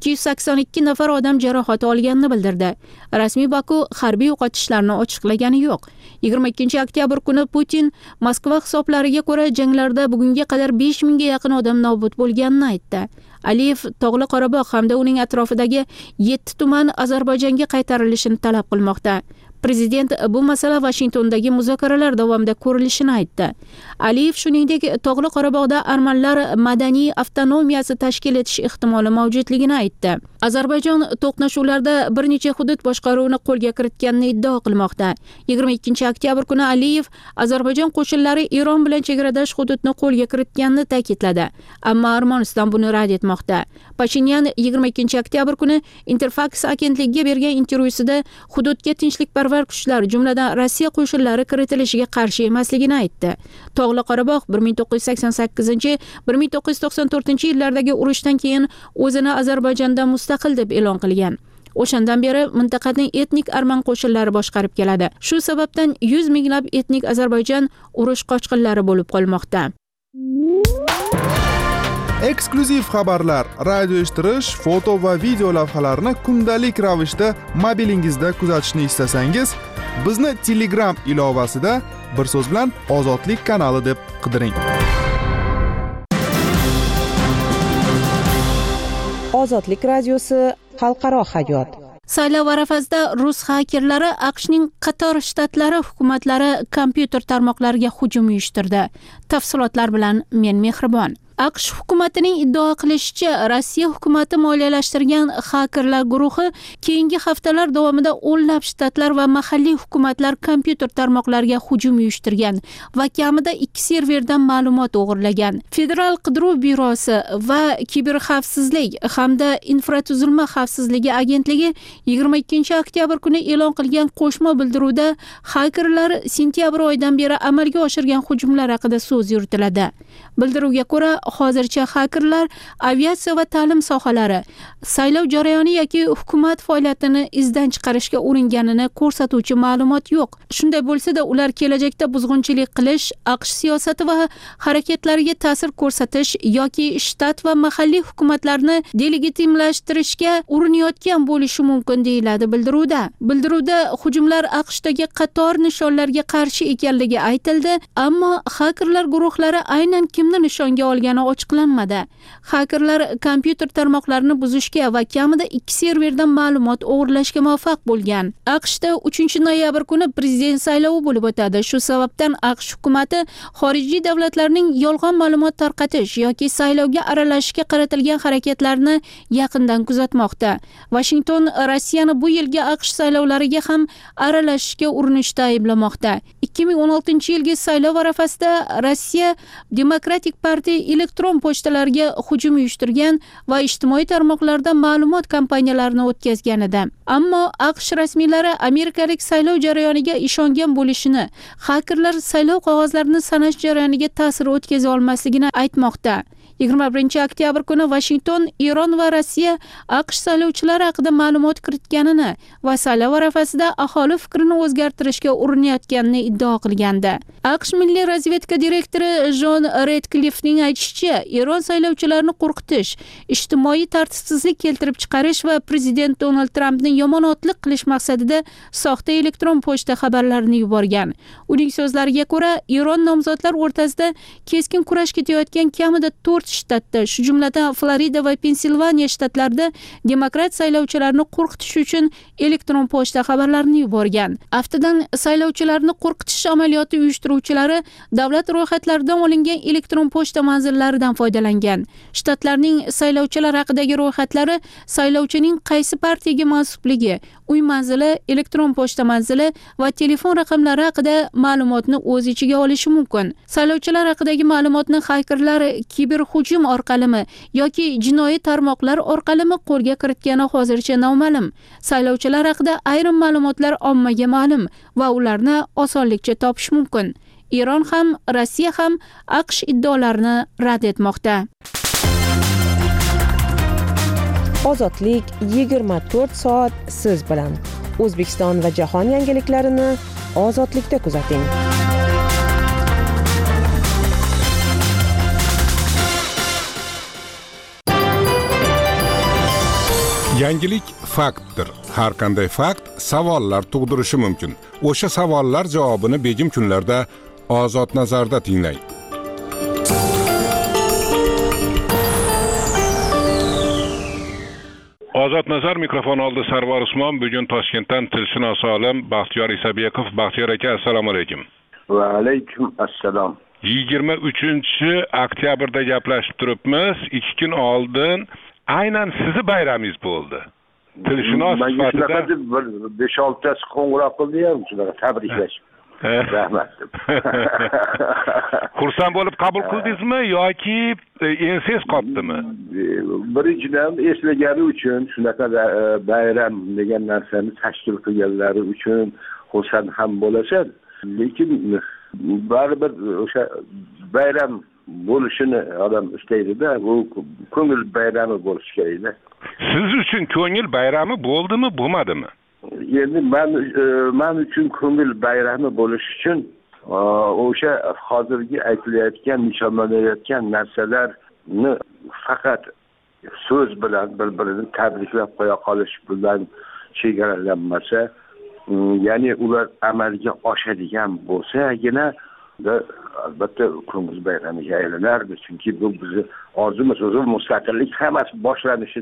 [SPEAKER 3] 282 nafar odam jarohat olganini bildirdi. Rasmiy Baku harbiy yo'qotishlarni ochiqlagani yo'q. 22-oktyabr kuni Putin Moskva hisoblariga ko'ra janglarda bugunga qadar 5000 ga yaqin odam nobud bo'lganini aytdi. Aliyev Tog'li Qorabog' hamda uning atrofidagi 7 tuman Ozarbayjonga qaytarilishini talab qilmoqda. Prezident bu masala Vashingtondagi muzokaralar davomida ko'rilishini aytdi. Aliyev shuningdek Tog'li Qorabog'da armanlar madaniy avtonomiyasi tashkil etish ehtimoli mavjudligini aytdi. Ozarbayjon to'qnashuvlarda bir necha hudud boshqaruvini qo'lga kiritganini iddao qilmoqda. 22-oktyabr kuni Aliyev Ozarbayjon qo'shinlari Eron bilan chegaradosh hududni qo'lga kiritganini ta'kidladi, ammo Armaniston buni rad etmoqda. Pashinyan 22-oktyabr kuni Interfax agentligiga bergan intervyusida hududga tinchlikparvar kuchlar, jumladan Rossiya qo'shinlari kiritilishiga qarshi emasligini aytdi. Tog'li Qorabog' 1988-1994-yillardagi urushdan keyin o'zini Ozarbayjondan mustaqil deb e'lon qilgan. O'shandan beri mintaqaning etnik arman qo'shinlari boshqarib keladi. Shu sababdan 100 minglab etnik Ozarbayjon urush qochqinlari bo'lib qolmoqda.
[SPEAKER 9] Eksklyuziv xabarlar, radio eshittirish, foto va video lavhalarni kundalik ravishda mobilingizda kuzatishni istasangiz, bizni Telegram ilovasida bir so'z bilan Ozodlik kanali deb qidiring.
[SPEAKER 4] Ozodlik radiosi xalqaro hayot.
[SPEAKER 3] Saylov arafasida rus xakerlari AQShning qator shtatlari hukumatlari kompyuter tarmoqlariga hujum uyushtirdi. Tafsilotlar bilan men Mehribon. AQSh hukumatining iddao qilishicha, Rossiya hukumati moliyalashtirgan xakerlar guruhi keyingi haftalar davomida o'nlab shtatlar va mahalliy hukumatlar kompyuter tarmoqlariga hujum uyushtirgan va kamida 2 serverdan ma'lumot o'g'irlagan. Federal qidiruv byurosi va kiberxavfsizlik hamda infratuzilma xavfsizligi agentligi 22-oktyabr kuni e'lon qilgan qo'shma bildiruvda xakerlar sentyabr oyidan beri amalga oshirgan hujumlar haqida so'z yuritiladi. Bildiruvga ko'ra, hozircha xakerlar aviatsiya va ta'lim sohalari, saylov jarayoni yoki hukumat faoliyatini izdan chiqarishga uringanini ko'rsatuvchi ma'lumot yo'q. Shunday bo'lsa-da, ular kelajakda buzg'unchilik qilish, AQSh siyosati va harakatlariga ta'sir ko'rsatish yoki shtat va mahalliy hukumatlarni delegitimlashtirishga urinayotgan bo'lishi mumkin deyiladi bildiruvda. Bildiruvda hujumlar AQShdagi qator nishonlarga qarshi ekanligi aytildi, ammo xakerlar guruhlari aynan kimni nishonga olgani ochiqlanmadi. Xakerlar kompyuter tarmoqlarini buzishga va kamida 2 serverdan ma'lumot o'g'irlashga muvaffaq bo'lgan. AQShda 3-noyabr kuni prezident saylovi bo'lib o'tadi. Shu sababdan AQSh hukumati xorijiy davlatlarning yolg'on ma'lumot tarqatish yoki saylovga aralashishga qaratilgan harakatlarni yaqindan kuzatmoqda. Washington Rossiyani bu yilgi AQSh saylovlariga ham aralashishga urinishda ayblamoqda. 2016-yilgi saylov arafasida Rossiya Demokratik partiya elektron pochtalariga hujum uyushtirgan va ijtimoiy tarmoqlarda ma'lumot kampaniyalarini o'tkazgan edi. Ammo AQSh rasmiylari amerikalik saylov jarayoniga ishongan bo'lishini, xakerlar saylov qog'ozlarini sanash jarayoniga ta'sir o'tkaza olmasligini aytmoqda. 21-oktyabr kuni Washington Eron va Rossiya AQSh saylovchilari haqida ma'lumot kiritganini va saylov arafasida aholi fikrini o'zgartirishga urinayotganini iddao qilgandi. AQSh milliy razvedka direktori Jon Redcliffning aytishicha, Eron saylovchilarini qo'rqitish, ijtimoiy tartibsizlik keltirib chiqarish va prezident Donald Trampni yomonotlik qilish maqsadida soxta elektron pochta xabarlarini yuborgan. Uning so'zlariga ko'ra, Eron nomzodlar o'rtasida keskin kurash ketayotgan kamida 4 shtatda, shu jumladan Florida va Pensilvaniya shtatlarida demokrat saylovchilarni qo'rqitish uchun elektron pochta xabarlarini yuborgan. Aftidan saylovchilarni qo'rqitish amaliyoti uyushtiruvchilari davlat ro'yxatlaridan olingan elektron pochta manzillaridan foydalangan. Shtatlarning saylovchilar haqidagi ro'yxatlari saylovchining qaysi partiyaga mansubligi, uy manzili, elektron pochta manzili va telefon raqamlari haqida ma'lumotni o'z ichiga olishi mumkin. Saylovchilar haqidagi ma'lumotni xakerlar kiberhujum orqalimi yoki jinoiy tarmoqlar orqalimi qo'lga kiritgani hozircha noma'lum. Saylovchilar haqida ayrim ma'lumotlar ommaga ma'lum va ularni osonlikcha topish mumkin. Eron ham, Rossiya ham AQSh iddaolarini rad etmoqda.
[SPEAKER 4] Ozodlik 24 soat siz bilan. O'zbekiston va jahon yangiliklarini Ozodlikda kuzating.
[SPEAKER 10] Yangilik faktdir. Har qanday fakt savollar tug'dirishi mumkin. O'sha savollar javobini begim kunlarda Ozod nazarda tinglang. Ozod nazar mikrofon oldi Sarvar Usmon. Bugun Toshkentdan tilshunos olim Baxtiyor Isabekov. Baxtiyor aka, assalomu alaykum.
[SPEAKER 7] Va alaykum assalom.
[SPEAKER 10] 23-oktyabrda gaplashib turibmiz. 2 kun oldin aynan sizni bayramingiz bo'ldi. Tilshunos sifatida
[SPEAKER 7] 5-6 tasi qo'ng'iroq qildi-ham, shunaqa tabriklash. Rahmat.
[SPEAKER 10] Xursand bo'lib qabul qildingizmi yoki ensiz qotdimi?
[SPEAKER 7] Birinchidan eslagani uchun, shunaqa bayram degan narsani tashkil qilganlari uchun xursand ham bo'lasan. Lekin baribir o'sha bayram bo'lishini odam istaydi-da, bu ko'ngil bayrami bo'lishi kerak-da.
[SPEAKER 10] Siz uchun ko'ngil bayrami bo'ldimi, bo'lmadimi?
[SPEAKER 7] Endi men uchun ko'ngil bayrami bo'lish uchun o'sha hozirgi aytilayotgan, nishonlanayotgan narsalarni faqat so'z bilan bir-birini tabriklab qo'ya qolish bilan chegaralanmasa, ya'ni ular amalga oshadigan bo'lsagina albatta ko'ngil bayramiga aylanardi, chunki bu bizni orzumuz, o'zi mustaqillik hammasi boshlanishi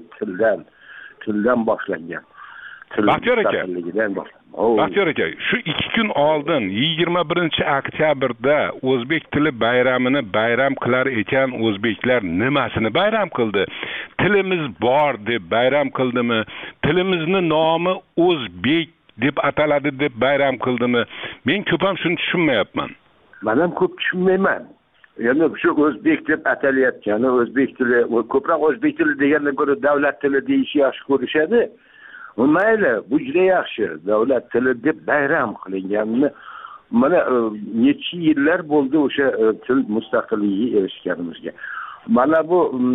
[SPEAKER 7] tildan boshlangan.
[SPEAKER 10] Baxtiyor aka, Baxtiyor aka, shu 2 kun oldin 21-oktyabrda o'zbek tili bayramini bayram qilar ekan o'zbeklar nimasini bayram qildi? Tilimiz bor deb bayram qildimi? Tilimizni nomi o'zbek deb ataladi deb bayram qildimi? Men ko'p ham shuni tushunmayapman.
[SPEAKER 7] Men ham ko'p tushunmayman. Ya'ni shu o'zbek deb atalayotgani o'zbek tili, ko'proq o'zbek tili degandan ko'ra davlat tili deyishni yaxshi ko'rishadi. Mayli, bu juda yaxshi. Davlat tili deb bayram qilinganini mana necha yillar bo'ldi o'sha til mustaqilligiga erishganimizga. Mana bu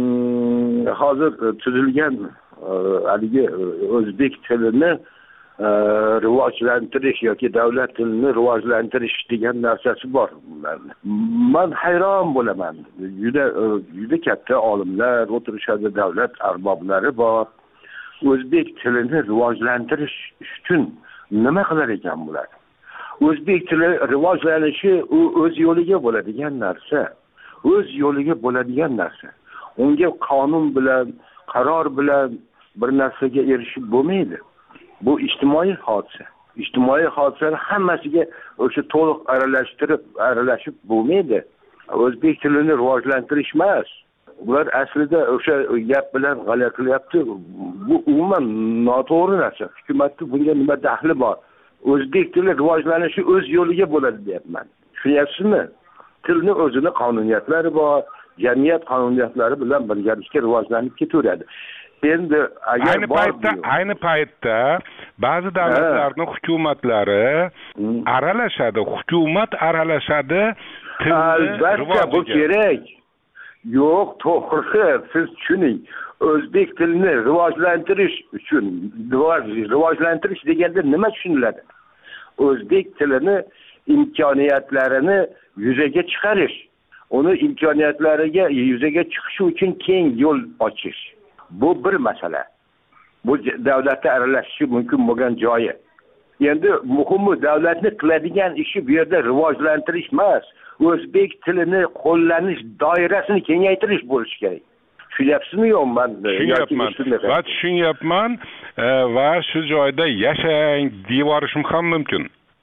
[SPEAKER 7] hozir tuzilgan haligi o'zbek tilini rivojlantirish yoki davlat tilini rivojlantirish degan narsasi bor. Men hayron bo'laman. Juda katta olimlar o'tirishadi, davlat arboblari bor. O'zbek tilini rivojlantirish uchun nima qilar ekan bular? O'zbek tili rivojlanishi u o'z yo'liga bo'ladigan narsa. O'z yo'liga bo'ladigan narsa. Unga qonun bilan, qaror bilan bir narsaga erishib bo'lmaydi. Bu ijtimoiy hodisa. Ijtimoiy hodisalar hammasiga o'sha to'liq aralashib bo'lmaydi. O'zbek tilini rivojlantirish emas. Ular aslida o'sha gap bilan g'ala qilyapti. Bu umuman noto'g'ri narsa. Hukumatning bunga nima daxli bor? O'zbek tili rivojlanishi o'z yo'liga bo'ladi deyapman. Tushunyapsizmi? Tilni o'zini qonuniyatlari bor, jamiyat qonuniyatlari bilan birgalikda rivojlanib ketaveradi. Endi agar
[SPEAKER 10] ayni paytda ba'zi davlatlarning hukumatlari aralashadi, hukumat aralashadi.
[SPEAKER 7] Albatta bu kerak. Yo'q, to'g'ri, siz tushuning. O'zbek tilini rivojlantirish uchun, rivojlantirish deganda nima tushuniladi? O'zbek tilini imkoniyatlarini yuzaga chiqarish, uni imkoniyatlariga yuzaga chiqishi uchun keng yo'l ochish. Bu bir masala. Bu davlatda aralashishi mumkin bo'lgan joyi. Endi muhimi davlatni qiladigan ishi bu yerda rivojlantirish emas, o'zbek tilini qo'llanish doirasini kengaytirish bo'lishi kerak. Tushunyapsizmi yo'qmi?
[SPEAKER 10] Tushunyapman va shu joyda yashang deyorishim ham mumkin.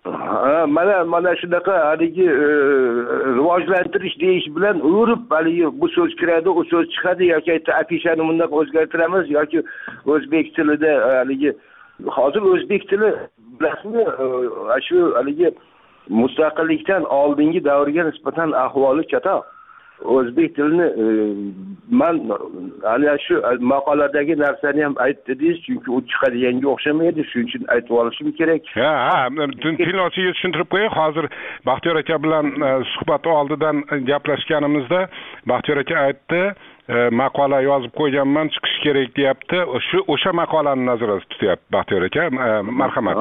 [SPEAKER 7] Mana shunaqa haligi rivojlantirish deyish bilan urib haligi bu so'z kiradi, u so'z chiqadi yoki afishani bunday o'zgartiramiz yoki o'zbek tilida haligi hozir o'zbek tili bilasizmi, shu haligi mustaqillikdan oldingi davrga nisbatan ahvoli chatoq. O'zbek tilini men ana shu maqoladagi narsani ham aytdingiz, chunki u chiqadiganga o'xshamaydi, shuning uchun aytib olishim kerak.
[SPEAKER 10] Tinglovchiga tushuntirib qo'yay. Hozir Baxtiyor aka bilan suhbat oldidan gaplashganimizda Baxtiyor aka aytdi, maqola yozib qo'yganman, chiqish kerak deyapti. O'sha maqolani nazarda tutyapti Baxtiyor aka. Marhamat.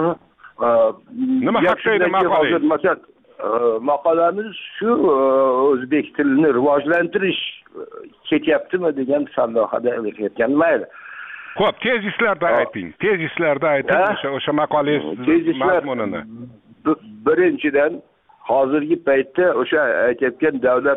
[SPEAKER 10] Nima haqda edi maqola? Maqolamiz shu o'zbek tilini rivojlantirish ketyaptimi degan salohada aytgan. Mayli. Xo'p, tezislarda ayting. O'sha maqolangiz mazmunini.
[SPEAKER 7] Birinchidan hozirgi paytda o'sha aytayotgan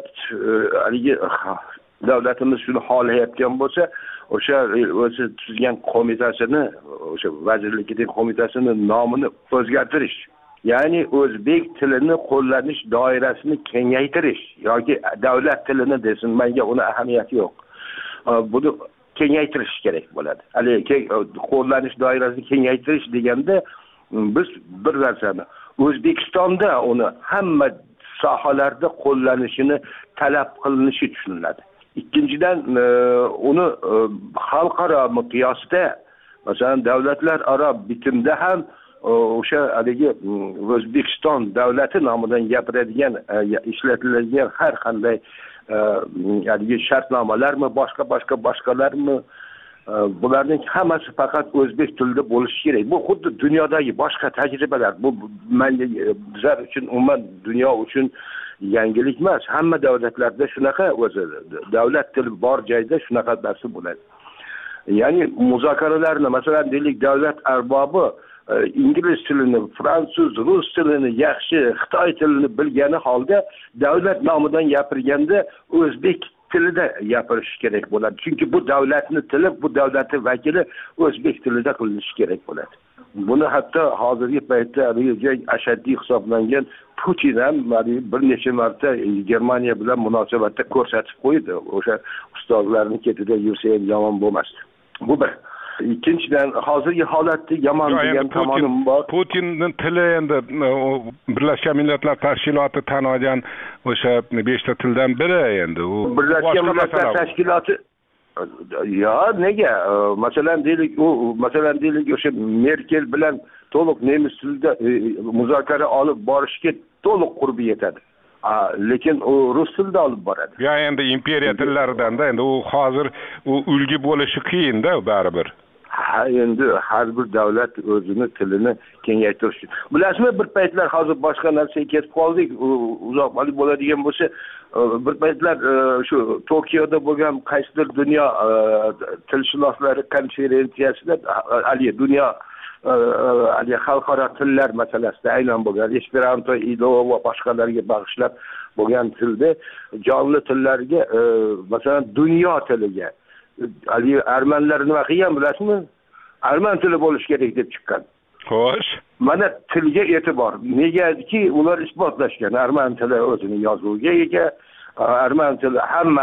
[SPEAKER 7] davlatimiz shuni xohlayotgan bo'lsa, o'sha o'zi tuzgan qo'mitasini, o'sha vazirlikning qo'mitasini nomini o'zgartirish. Ya'ni o'zbek tilini qo'llanish doirasini kengaytirish yoki davlat tilini desin, menga uni ahamiyati yo'q. Buni kengaytirish kerak bo'ladi. Qo'llanish doirasini kengaytirish deganda biz bir narsani O'zbekistonda uni hamma sohalarda qo'llanishini talab qilinishi tushuniladi. Ikkinchidan uni xalqaro miqyosda, masalan, davlatlararo bitimda ham o'sha haligi O'zbekiston davlati nomidan gapiradigan, ishlatiladigan har qanday haligi shartnomalarmi, boshqalarmi, bularning hammasi faqat o'zbek tilida bo'lishi kerak. Bu xuddi dunyodagi boshqa tajribalar. Bu menga bizlar uchun, umuman dunyo uchun yangilik emas. Hamma davlatlarda shunaqa, o'zi davlat tili bor joyda shunaqa narsa bo'ladi. Ya'ni muzokaralarni, masalan, deylik, davlat arbobi ingliz tilini, fransuz, rus tilini yaxshi, xitoy tilini bilgani holda davlat nomidan gapirganda o'zbek tilida gapirish kerak bo'ladi. Chunki bu davlatning tili, bu davlatning vakili o'zbek tilida qilinishi kerak bo'ladi. Buni hatto hozirgi paytda ashaddiy hisoblangan Putin ham bir necha marta Germaniya bilan munosabatda ko'rsatib qo'ydi. O'sha ustozlarning ketida yursa ham yomon bo'lmasdi. Bu bir. Ikkinchidan, hozirgi holatda yomon degan tomonim bor.
[SPEAKER 10] Putinning tili endi Birlashgan Millatlar Tashkiloti tan olgan o'sha 5 ta tildan biri endi. U
[SPEAKER 7] Birlashgan Millatlar Tashkiloti nega? Masalan deylik o'sha Merkel bilan to'liq nemis tilida muzokara olib borishga to'liq qurbi yetadi. Lekin u rus tilida olib boradi.
[SPEAKER 10] Endi imperiya tillaridan-da endi u hozir u ulgi bo'lishi qiyin-da baribir.
[SPEAKER 7] Endi har bir davlat o'zini tilini kengaytirish. Bilasizmi, bir paytlar hozir boshqa narsaga ketib qoldik, uzoq vaqt bo'ladigan bo'lsa, bir paytlar shu Tokioda bo'lgan qaysidir dunyo tilshunoslari konferensiyasida dunyo xalqaro tillar masalasida aynan bo'lgan Esperanto, Ido va boshqalarga bag'ishlab bo'lgan tilda jonli tillarga masalan dunyo tiliga armanlar nima qilgan bilasizmi? Arman tili bo'lish kerak deb chiqqan.
[SPEAKER 10] Xo'sh.
[SPEAKER 7] Mana tilga e'tibor. Negaki ular isbotlashgan. Arman tili o'zini yozuviga ega. Arman tili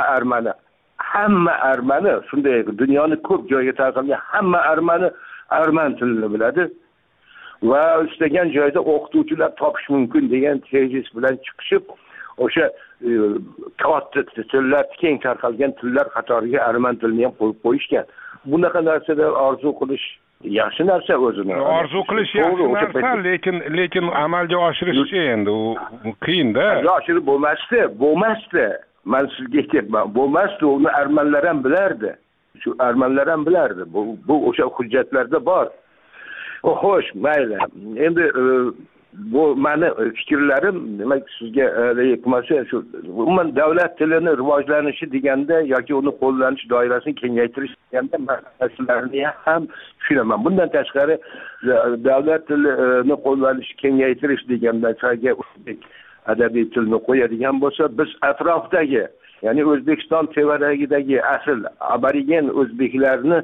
[SPEAKER 7] hamma armani shunday dunyoning ko'p joyiga tarqalgan hamma arman tilini biladi. Va istagan joyda o'qituvchilar topish mumkin degan tezis bilan chiqishib, o'sha katta tillar, keng tarqalgan tillar qatoriga arman tilini ham qo'yib qo'yishgan. Bunaqa narsada orzu qilish yaxshi narsa o'zini.
[SPEAKER 10] Orzu qilish yaxshi narsa, lekin amalga oshirish endi u qiyin-da.
[SPEAKER 7] Oshirib bo'lmasdi. Men sizga aytyapman, bo'lmasdi, uni armanlar ham bilardi. Shu armanlar ham bilardi. Bu o'sha hujjatlarda bor. Xo'sh, mayli. Endi bu meni fikrlarim, demak sizga aytmoqchi shu umuman davlat tilini rivojlanishi deganda yoki uni qo'llanish doirasini kengaytirish deganda masalalarni ham tushunaman. Bundan tashqari davlat tilini qo'llanish kengaytirish deganda sadga o'zbek adabiy tilni qo'yadigan bo'lsa, biz atrofdagi, ya'ni O'zbekiston tevaragidagi asl aborigen o'zbeklarni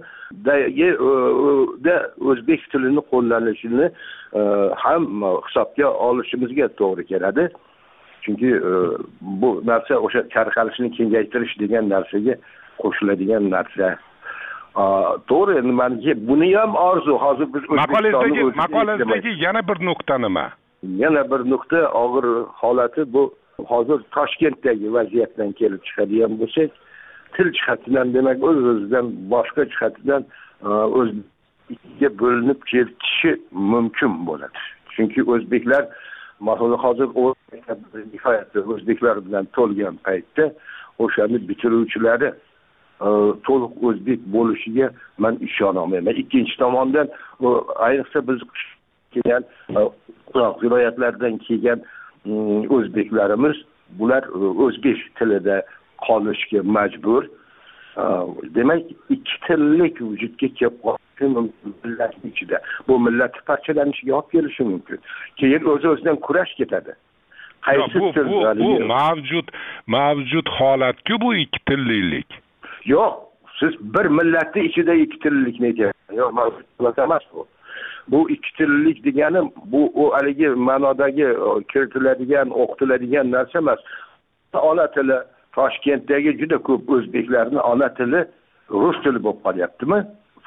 [SPEAKER 7] o'zbek tilini qo'llanishini ham hisobga olishimizga to'g'ri keladi. Chunki bu narsa o'sha tarqalishni kengaytirish degan narsaga qo'shiladigan narsa. To'g'ri, menga buni ham orzu. Hozir biz
[SPEAKER 10] maqolangizdagi yana bir nuqta nima?
[SPEAKER 7] Yana bir nuqta og'ir holati bu hozir Toshkentdagi vaziyatdan kelib chiqadigan bo'lsak, til jihatidan demak o'z-o'zidan boshqa jihatidan o'zga bo'linib ketishi mumkin bo'ladi. Chunki o'zbeklar masalan hozir o'zbeklar bilan to'lgan paytda o'shani bitiruvchilari to'liq o'zbek bo'lishiga men ishona olmayman. Ikkinchi tomondan ayniqsa biz kelgan viloyatlardan kelgan o'zbeklarimiz bular o'zbek tilida qolishga majbur. Demak, ikki tillik vujudga kelib qolishi mumkin millatning ichida. Bu millatning parchalanishiga olib kelishi mumkin. Keyin o'z-o'zidan kurash ketadi. Qaysi til
[SPEAKER 10] bu mavjud holatku bu ikki tillilik.
[SPEAKER 7] Yo'q, siz bir millatning ichida ikki tillikni aytyapsiz. Yo'q, mavjud emas bu. Bu ikki tillik degani bu haligi ma'nodagi kiritiladigan, o'qitiladigan narsa emas. Ona tili Toshkentdagi juda ko'p o'zbeklarning ona tili rus tili bo'lib qolyaptimi?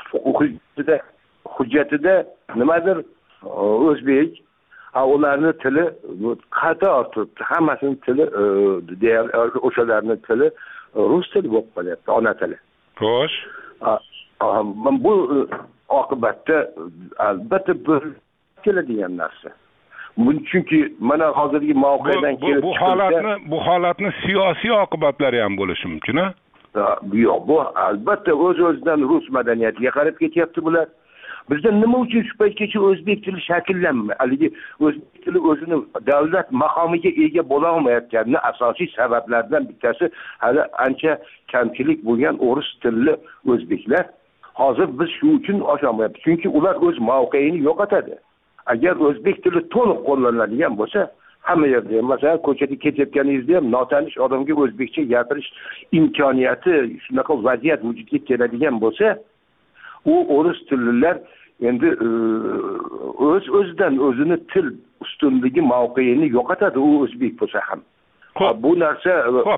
[SPEAKER 7] Hujjatida nimadir o'zbek, ularning tili qator turibdi. Hammasining tili o'shalarning tili rus tili bo'lib qolyapti, ona tili.
[SPEAKER 10] Xo'sh.
[SPEAKER 7] Bu oqibatda albatta bir keladigan narsa. Chunki mana hozirgi mavqedan kelib
[SPEAKER 10] bu holatni siyosiy oqibatlari ham bo'lishi mumkin-a?
[SPEAKER 7] Yo'q, bu albatta o'z-o'zidan rus madaniyatiga qarab ketyapti bular. Bizda nima uchun shu paytgacha o'zbek tili shakllanmaydi? Haligi o'zbek tili o'zini davlat maqomiga ega bo'la olmayotganining asosiy sabablaridan bittasi hali ancha kamchilik bo'lgan o'ris tilli o'zbeklar. hozir biz shu uchun oshamayapmiz, chunki ular o'z mavqeini yo'qotadi. Agar o'zbek tili to'liq qo'llaniladigan bo'lsa, hamma yerda ham, masalan, ko'chada ketayotganingizda ham notanish odamga o'zbekcha gapirish imkoniyati, shunaqa vaziyat vujudga keladigan bo'lsa, u o'ris tillilar endi o'zidan o'zini til ustunligi mavqeini yo'qotadi, u o'zbek bo'lsa ham. Bu narsa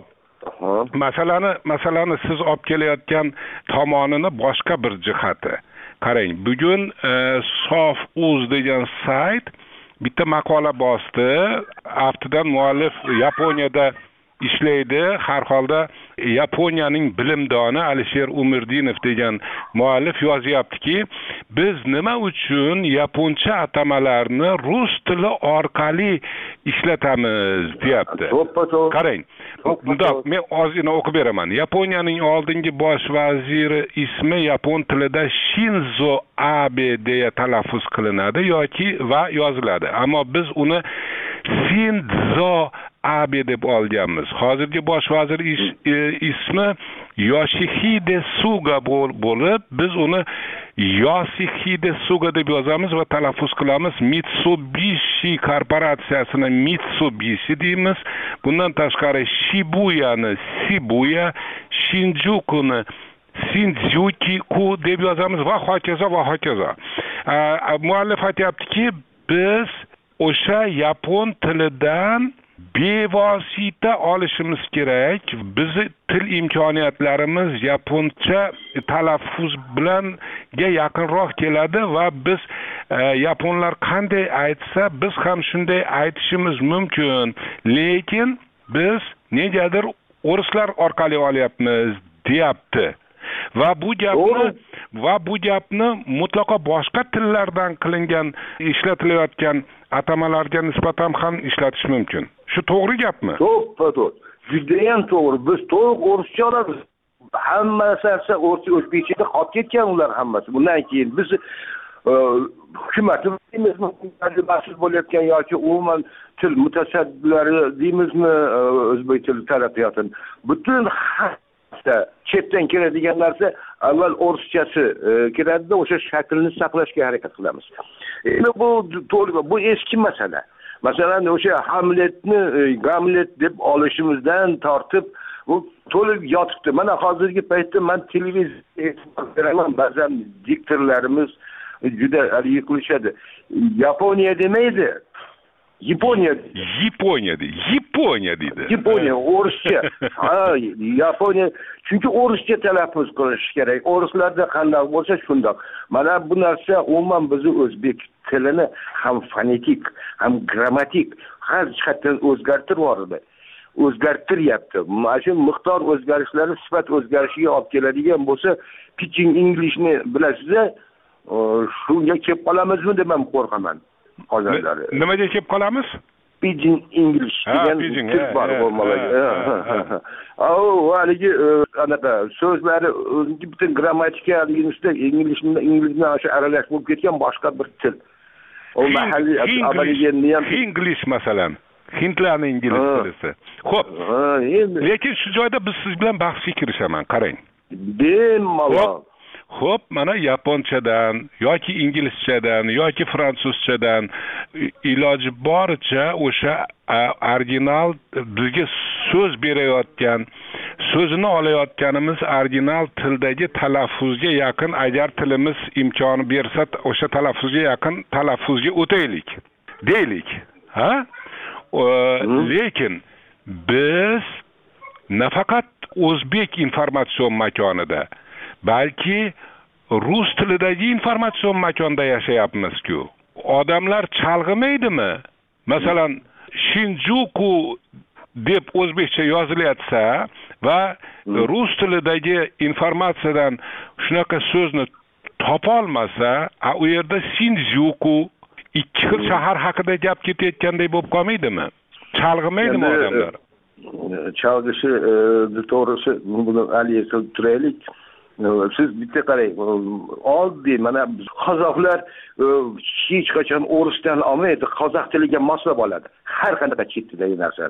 [SPEAKER 10] masalani siz olib kelayotgan tomonini boshqa bir jihati. Qarang, bugun Sof.uz degan sayt bitta maqola bosdi. Aftidan muallif Yaponiyada ishlaydi. Har holda Yaponiyaning bilimdoni Alisher Umirdinov degan muallif yozyaptiki, biz nima uchun yaponcha atamalarni rus tili orqali ishlatamiz deyapti. Qarang, men ozgina o'qib beraman. Yaponiyaning oldingi bosh vaziri ismi yapon tilida Shinzo Abe deya talaffuz qilinadi yoki va yoziladi. Ammo biz uni Shinzo Abe deb olganmiz. Hozirgi bosh vazir ismi Yoshihide Suga bo'lib, biz uni Yoshihide Suga deb yozamiz va talaffuz qilamiz. Mitsubishi korporatsiyasini Mitsubishi deymiz. Bundan tashqari Shibuyani Shibuya, Shinjukuni Shinjuku deb yozamiz va hokazo va hokazo. Muallif aytayaptiki, biz o'sha yapon tilidan bevosita olishimiz kerak. Bizi til imkoniyatlarimiz yaponcha talaffuz bilanga yaqinroq keladi va biz yaponlar qanday aytsa, biz ham shunday aytishimiz mumkin. Lekin biz negadir o'rislar orqali olyapmiz deyapti. Va bu gapni mutlaqo boshqa tillardan qilingan, ishlatilayotgan atamalarga nisbatan ham ishlatish mumkin. Shu to'g'ri gapmi?
[SPEAKER 7] To'g'ri. Judayam to'g'ri. Biz to'liq o'rischa olamiz. Hamma narsa o'zbekchada qolib ketgan ular hammasi. Bundan keyin biz hukumatimiz mas'ul bo'layotgan yoki umuman til mutasaddilari deymizmi, o'zbek tili taraqqiyotini butun chetdan keladigan narsa avval o'rischasi kiradida, o'sha shaklni saqlashga harakat qilamiz. Endi bu to'g'ri, bu eski masala. Masalan, o'sha Hamlet deb olishimizdan tortib, u to'lib yotibdi. Mana hozirgi paytda men televizor e'tibor beraman, ba'zan diktorlarimiz juda yiqilishadi. Yaponiya demaydi. Yaponiya deydi. Yaponiya o'rischa. Yaponiya, chunki o'rischa talaffuz qilish kerak. O'rislarda qanday bo'lsa shundoq. Mana bu narsa umuman bizni o'zbek tilini ham fonetik, ham grammatik har jihatdan o'zgartiryapti. Mana shu miqdor o'zgarishlari sifat o'zgarishiga olib keladigan bo'lsa, pitching Englishni bilasizlar, shunga kelib qolamizmi deb ham qo'rqaman. Hozirlari.
[SPEAKER 10] Nimaga kelib qolamiz?
[SPEAKER 7] Pidgin English degan til bor bo'lmagan. Haligi anaqa so'zlari o'zining butun grammatikaligini ustida inglizni o'sha aralash bo'lib ketgan boshqa bir til. O mahalliy aborigenni ham
[SPEAKER 10] English masalan. Hindlarning ingliz tilisi. Xo'p. Lekin shu joyda biz siz bilan bahsga kirishaman, qarang.
[SPEAKER 7] Bemalol.
[SPEAKER 10] Xo'p, mana yaponchadan yoki inglizchadan yoki fransuzchadan iloji boricha o'sha original bizga so'z berayotgan, so'zini olayotganimiz original tildagi talaffuzga yaqin, agar tilimiz imkoni bersa, o'sha talaffuzga yaqin talaffuzga o'taylik. Deylik, ha? Lekin biz nafaqat o'zbek informatsion makonida, balki rus tilidagi informatsion makonda yashayapmiz-ku. Odamlar chalg'imaydimi? Masalan, Shinjuku deb o'zbekcha yozilyapsa va rus tilidagi informatsiyadan shunaqa so'zni topolmasa, u yerda Shinjuku ikki xil shahar haqida gap ketayotganday bo'lib qolmaydimi? Chalg'imaydimi odamlar?
[SPEAKER 7] Chalg'ishi to'g'risi, buni aliy qilib turaylik. Siz bitta qarang, oddiy mana qozoqlar hech qachon o'risdan olmaydi, qozoq tiliga moslab oladi. Har qanaqa chet tildagi narsani.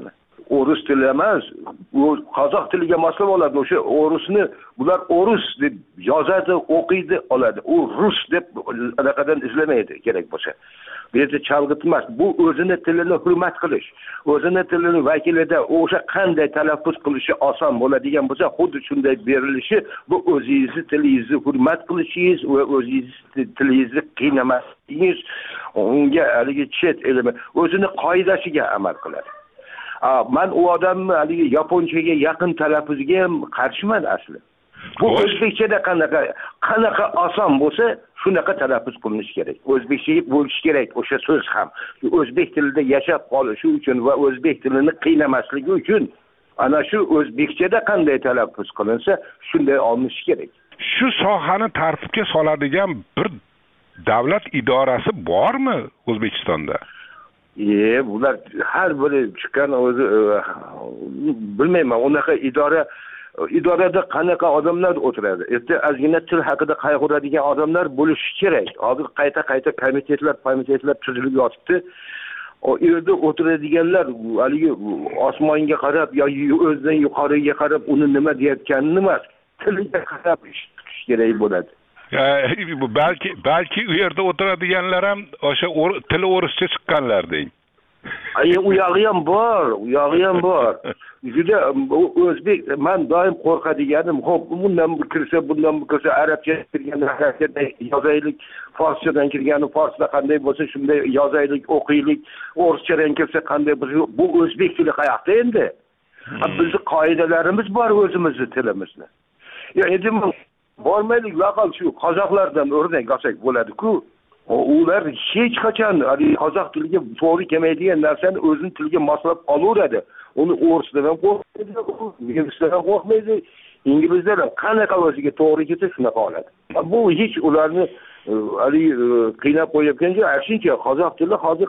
[SPEAKER 7] o'rus tili emas, qozoq tiliga moslab oladi. O'sha o'rusni bular o'rus deb yozadi, o'qiydi, oladi. U rus deb anaqadan izlamaydi kerak bo'lsa. Bu yerda chalg'itmas. Bu o'zini tilini hurmat qilish, o'zini tilini vakilida o'sha qanday talaffuz qilishi oson bo'ladigan bo'lsa, xuddi shunday berilishi, bu o'zingizni tilingizni hurmat qilishingiz va o'zingizni tilingizni qiynamasligingiz, unga haligi chet elmi o'zini qoidasiga amal qiladi. Men u odamni haligi yaponchaga yaqin talaffuziga ham qarshiman asli. Bu o'zbekchada qanaqa oson bo'lsa, shunaqa talaffuz qilinishi kerak. O'zbekcha bo'lishi kerak o'sha so'z ham. O'zbek tilida yashab qolishi uchun va o'zbek tilini qiynamasligi uchun ana shu o'zbekchada qanday talaffuz qilinsa, shunday olinishi kerak.
[SPEAKER 10] Shu sohani tartibga soladigan bir davlat idorasi bormi O'zbekistonda?
[SPEAKER 7] Bular har biri chiqqan o'zi bilmayman, unaqa idorada qanaqa odamlar o'tiradi. Erta ozgina til haqida qayg'uradigan odamlar bo'lishi kerak. Hozir qayta komitetlar tuzilib yotibdi. O yerda o'tiradiganlar haligi osmonga qarab yoki o'zidan yuqoriga qarab uni nima deyotganini emas, tiliga qarab ish tutish kerak bo'ladi.
[SPEAKER 10] Balki u yerda o'tiradiganlar ham o'sha tili o'rischa chiqqanlar deng.
[SPEAKER 7] U yog'i ham bor. Juda o'zbek, men doim qo'rqadiganim, xo'p, bundan kirsa arabcha kirgani arabchada yozaylik, forschadan kirgani forsda qanday bo'lsa shunday yozaylik, o'qiylik, o'rischadan kirsa qanday bo'lsa, bu o'zbek tili qayoqda endi? Bizning qoidalarimiz bor o'zimizning tilimizni. Endi bormaylik, laqal shu qozoqlardan o'rnak olsak bo'ladi-ku. Ular hech qachon qozoq tiliga to'g'ri kelmaydigan narsani o'zining tiliga moslab olaveradi. Uni o'risdan ham qo'rqmaydi, nemisdan ham qo'rqmaydi, inglizlar ham qanaqa o'ziga to'g'ri kelsa shunaqa oladi. Bu hech ularni qiynab qo'yayotgan joyi. Aksincha, qozoq tili hozir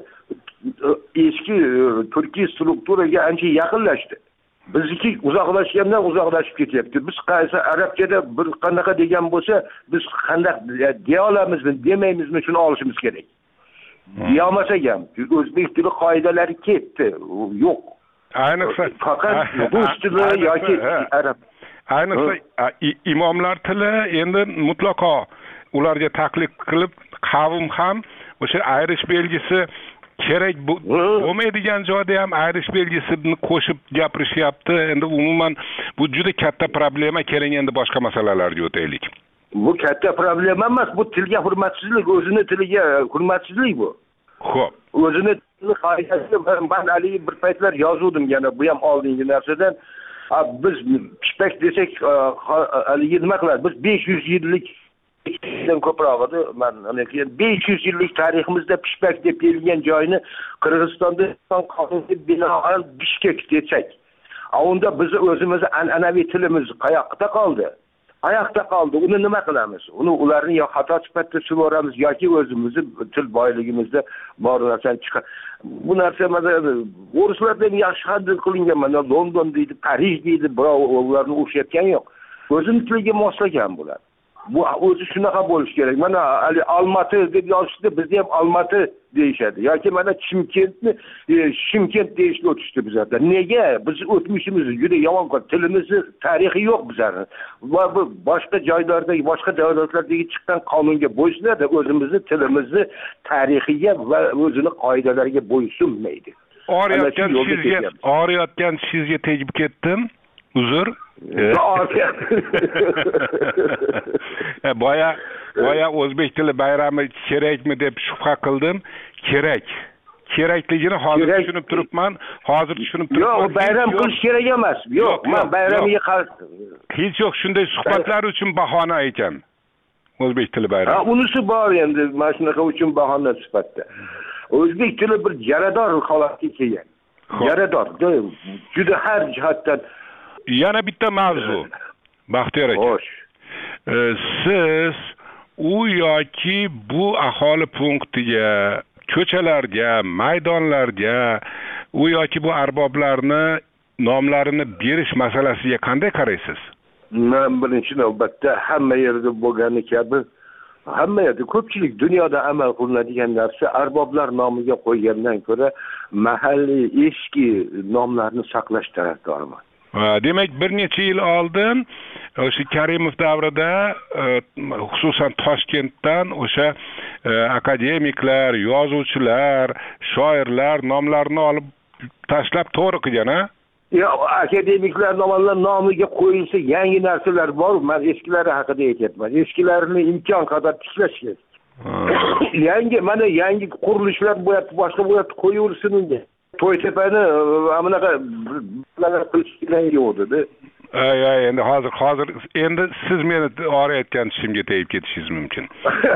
[SPEAKER 7] eski turkiy strukturaga ancha yaqinlashdi. Bizniki uzoqlashib ketyapti. Biz qaysi arabchada bir qanaqa degan bo'lsa, biz qandaq deya olamizmi, demaymizmi, shuni olishimiz kerak. Deyolmasak ham, o'zbek tili qoidalari ketdi. Yo'q.
[SPEAKER 10] Ayniqsa
[SPEAKER 7] faqat rus tili yoki arab.
[SPEAKER 10] Ayniqsa imomlar tili endi mutlaqo ularga taqlid qilib, qavm ham o'sha ayrish belgisi kerak bo'lmaydigan joyda ham ayrish belgisini qo'shib gapirishyapti. Endi umuman bu juda katta problema. Keling endi boshqa masalalarga o'taylik.
[SPEAKER 7] Bu katta problema emas, bu tilga hurmatsizlik, o'zini tiliga hurmatsizlik bu.
[SPEAKER 10] Xo'p.
[SPEAKER 7] O'zini tili qoidasini men haligi bir paytlar yozuvdim, yana bu ham oldingi narsadan. Biz pishpak desak, haligi nima qiladi? Biz 500 yillik ko'proq edi. Men 500 yillik tariximizda pishpak deb kelgan joyni Qirg'izistonda qonunga binoan Bishkek desak, unda biz o'zimizni an'anaviy tilimiz qayoqda qoldi? Uni nima qilamiz? Ularni yo xato sifatida sug'oramiz yoki o'zimizni til boyligimizda bor narsani chiqar. Bu narsa mana o'rislardan yaxshi handl qilingan, mana London deydi, Parij deydi, birov ularni o'xshatgan yo'q. O'zini tiliga moslagan bular. Bu o'zi shunaqa bo'lish kerak. Mana Olmati deb yozishdi, bizda ham Olmati deyishadi. Yoki mana Shimkent deyishni o'tishdi bizlarda. Nega? Biz o'tmishimiz juda yomon, tilimizni tarixi yo'q bizlarning. Va bu boshqa joylardagi, boshqa davlatlardagi chiqqan qonunga bo'ysunadi, o'zimizni tilimizni tarixiga va o'zini qoidalariga bo'ysunmaydi.
[SPEAKER 10] Oriyotgan sizga tegib ketdim. Uzr. Boya o'zbek tili bayrami kerakmi deb shubha qildim. Kerakligini hozir tushunib turibman.
[SPEAKER 7] Yo'q, bayram qilish kerak emas. Yo'q, men bayramiga qarshi.
[SPEAKER 10] Hech yo'q, shunday suhbatlar uchun bahona ekan. O'zbek tili bayrami.
[SPEAKER 7] Unisi bor endi, mana shunaqa uchun bahona sifatida. O'zbek tili bir yarador holatga kelgan. Yarador, juda har jihatdan.
[SPEAKER 10] Yana bitta mavzu. Baxtiyor aka.
[SPEAKER 7] Xo'sh.
[SPEAKER 10] Siz u yoki bu aholi punktiga, ko'chalarga, maydonlarga, u yoki bu arboblarni nomlarini berish masalasiga qanday qaraysiz?
[SPEAKER 7] Men birinchi navbatda hamma yerda bo'lgani kabi hamma yerda ko'pchilik dunyoda amal qilinadigan narsa arboblar nomiga qo'ygandan ko'ra mahalliy eski nomlarni saqlash tarafdoriman.
[SPEAKER 10] Demak, bir necha yil oldin o'sha Karimov davrida xususan Toshkentdan o'sha akademiklar, yozuvchilar, shoirlar nomlarini olib tashlab to'g'ri qilgan-a?
[SPEAKER 7] Akademiklar nomiga qo'yilsa yangi narsalar bor. Men eskilari haqida aytyapman. Eskilarini imkon qadar tiklash kerak. yangi qurilishlar bo'yapti, boshqa bo'yapti, qo'yaversin unga. To'ytepani anaqa qilish kerak yo'qdi.
[SPEAKER 10] Endi hozir endi siz meni orayotgan tishimga tegib ketishingiz mumkin.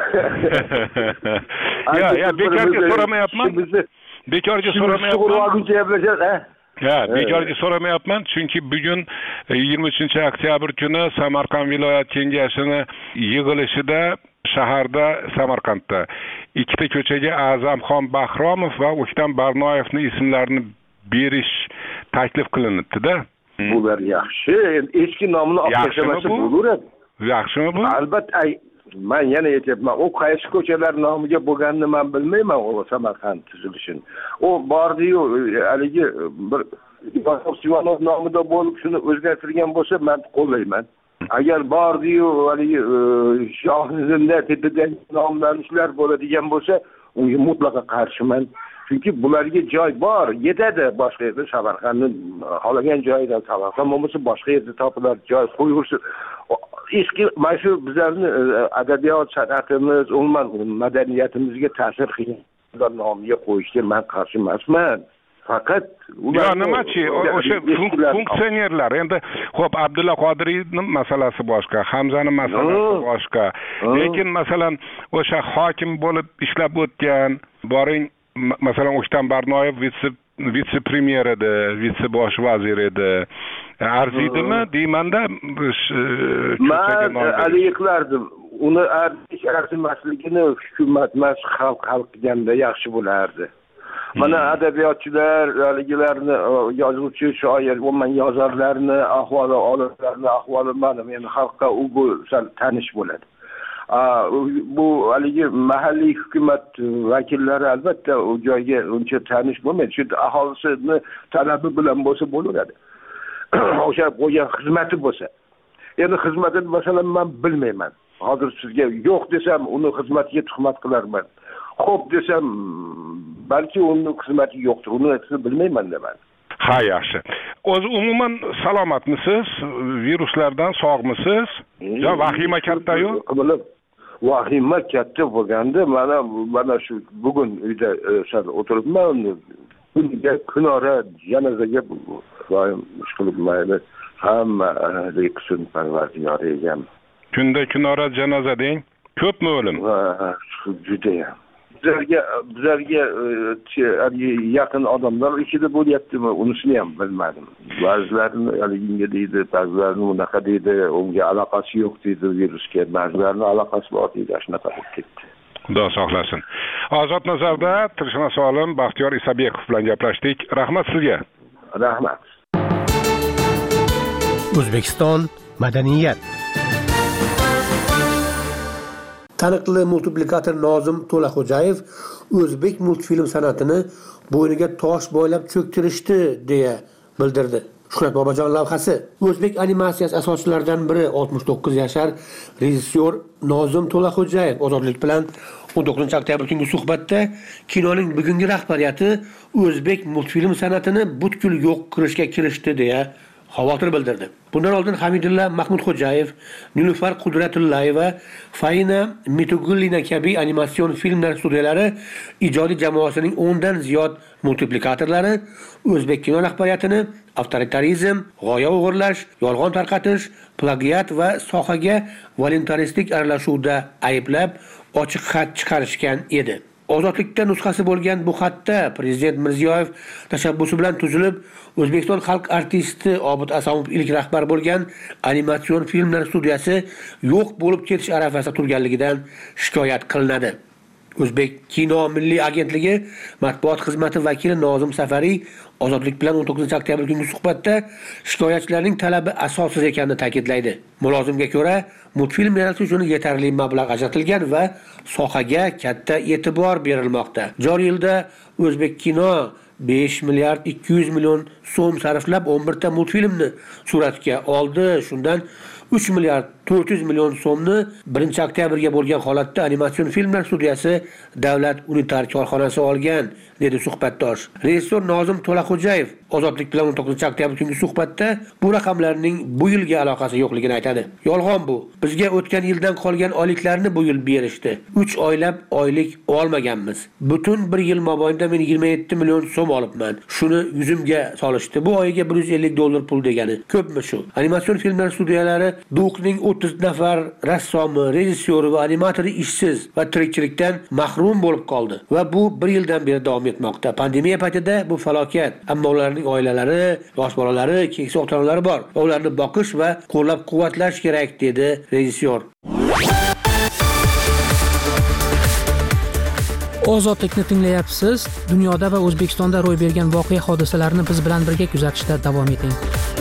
[SPEAKER 10] Bekorga so'ramayapman. Bekorga so'ramayapman. Bekorga so'ramayapman, chunki bugun 23-oktyabr kuni Samarqand viloyat kengashining yig'ilishida shaharda Samarqandda ikkita ko'chaga A'zamxon Bahromov va O'ktam Barnoyevning ismlarini berish taklif qilinibdi-da.
[SPEAKER 7] Bular yaxshi. Eski nomini olib tashlasa bo'laveradi.
[SPEAKER 10] Yaxshimi bu?
[SPEAKER 7] Albatta, men yana aytyapman, u qaysi ko'chalar nomiga bo'lganini men bilmayman, o Samarqand tuzilishini. O bordi-yu, haligi bir Sivanov nomida bo'lib shuni o'zgartirgan bo'lsa, men qo'llayman. Agar bordi-yu, haligi Shohnizinda tepadan nomlanishlar bo'ladigan bo'lsa, unga mutlaqo qarshiman. Chunki bularga joy bor, yetadi boshqa yerda Samarqandning xohlagan joyidan Samarqand bo'lmasa boshqa yerda topilar joy qo'yaversin. Eski mana shu bizlarning adabiyot san'atimiz, umuman madaniyatimizga ta'sir qilgan nomiga qo'yishga men qarshi emasman. Faqat
[SPEAKER 10] ular nimachi o'sha funksionerlar endi xo'p Abdulla Qodiriyning masalasi boshqa, Hamzaning masalasi boshqa. Lekin masalan o'sha hokim bo'lib ishlab o'tgan, boring masalan O'ktam Barnoyev vitse-premyer edi, vitse-bosh vazir edi. Arziydimi deymanda
[SPEAKER 7] men aliqlardim. Uni arzimasligini hukumat emas, xalq qilganda yaxshi bo'lardi. Mana adabiyotchilar, haligilarni yozuvchi, shoir, umuman yozarlarni ahvoli, olimlarni ahvoli mana men xalqqa u sal tanish bo'ladi. Bu haligi mahalliy hukumat vakillari albatta u joyga uncha tanish bo'lmaydi. Shu aholisini talabi bilan bo'lsa bo'laveradi. O'sha qo'ygan xizmati bo'lsa. Endi xizmatini masalan men bilmayman. Hozir sizga yo'q desam, uni xizmatiga tuhmat qilarman. Xo'p desam, balki uni xizmati yo'qdir, uni bilmayman deman.
[SPEAKER 10] Ha, yaxshi. O'zi umuman salomatmisiz? Viruslardan sog'misiz? Yo, vahima katta-yu?
[SPEAKER 7] Vahima katta bo'lganda mana shu bugun uyda o'tiribman. Bunga kunora janozaga doim ish qilib mayli. Hamma qilsin Parvardigor egam.
[SPEAKER 10] Kunda kunora janoza deng. Ko'pmi o'lim?
[SPEAKER 7] Juda ham. Bizlarga yaqin odamlar ichida bo'lyaptimi, unisini ham bilmadim. Ba'zilarini haliginga deydi, ba'zilarini unaqa deydi, unga aloqasi yo'q deydi virusga, ba'zilarini aloqasi bor deydi, shunaqa bo'lib ketdi.
[SPEAKER 10] Xudo saqlasin. Ozod nazarda Tirshunoz olim Baxtiyor Isabekov bilan gaplashdik. Rahmat sizga.
[SPEAKER 7] Rahmat.
[SPEAKER 11] O'zbekiston madaniyat. Taniqli multiplikator Nozim To'laxo'jayev o'zbek multfilm san'atini bo'yniga tosh bo'ylab cho'ktirishdi deya bildirdi. Shuhrat Bobojon lavhasi. O'zbek animatsiyasi asoschilaridan biri 69 yashar rejissyor Nozim To'laxo'jayev ozodlik bilan 19-oktyabr kungi suhbatda kinoning bugungi rahbariyati o'zbek multfilm san'atini butkul yo'q qilishga kirishdi deya xavotir bildirdi. Bundan oldin Hamidulla Mahmudxo'jayev, Nilufar Qudratullayeva, Faina Mitugullina kabi animatsion filmlar studiyalari ijodiy jamoasining 10 dan ziyod multiplikatorlari o'zbek kino rahbariyatini avtoritarizm, g'oya o'g'irlash, yolg'on tarqatish, plagiat va sohaga voluntaristik aralashuvda ayblab ochiq xat chiqarishgan edi. Ozodlikda nusxasi bo'lgan bu xatda Prezident Mirziyoyev tashabbusi bilan tuzilib, O'zbekiston xalq artisti Obid Asomov ilk rahbar bo'lgan animatsion filmlar studiyasi yo'q bo'lib ketish arafasida turganligidan shikoyat qilinadi. O'zbek kino milliy agentligi matbuot xizmati vakili Nozim Safariy Ozodlik bilan 19 oktyabr kungi suhbatda shikoyatchilarning talabi asossiz ekanini ta'kidlaydi. Mulozimga ko'ra, multfilm yaratish uchun yetarli mablag' ajratilgan va sohaga katta e'tibor berilmoqda. Joriy yilda O'zbek kino 5 milliard 200 million so'm sarflab 11 ta multfilmni suratga oldi. Shundan 3 milliard 400 million so'mni 1 oktyabrga bo'lgan holatda animatsion filmlar studiyasi Davlat unitar korxonasi olgan, dedi suhbatdosh. Rejissor Nozim To'laxo'jayev Ozodlik bilan 19 oktyabr kungi suhbatda bu raqamlarning bu yilga aloqasi yo'qligini aytadi. Yolg'on bu. Bizga o'tgan yildan qolgan oyliklarni bu yil berishdi. 3 oylab oylik olmaganmiz. Butun bir yil mobaynida men 27 million so'm olibman. Shuni yuzimga solishdi. Bu oyiga $150 pul degani. Ko'pmi shu? Animatsion filmlar studiyalari Duqning 30 nafar rassomi, rejissyori va animatori ishsiz va tirikchilikdan mahrum bo'lib qoldi va bu 1 yildan beri davom etmoqda. Pandemiya paytida bu falokat, ammo ularning oilalari, yosh bolalari, keksa ota-onalari bor. Ularni boqish va qo'llab-quvvatlash kerak, dedi rejissyor.
[SPEAKER 1] Ozodlikni tinglayapsiz. Dunyoda va O'zbekistonda ro'y bergan voqea hodisalarni biz bilan birga kuzatishda davom eting.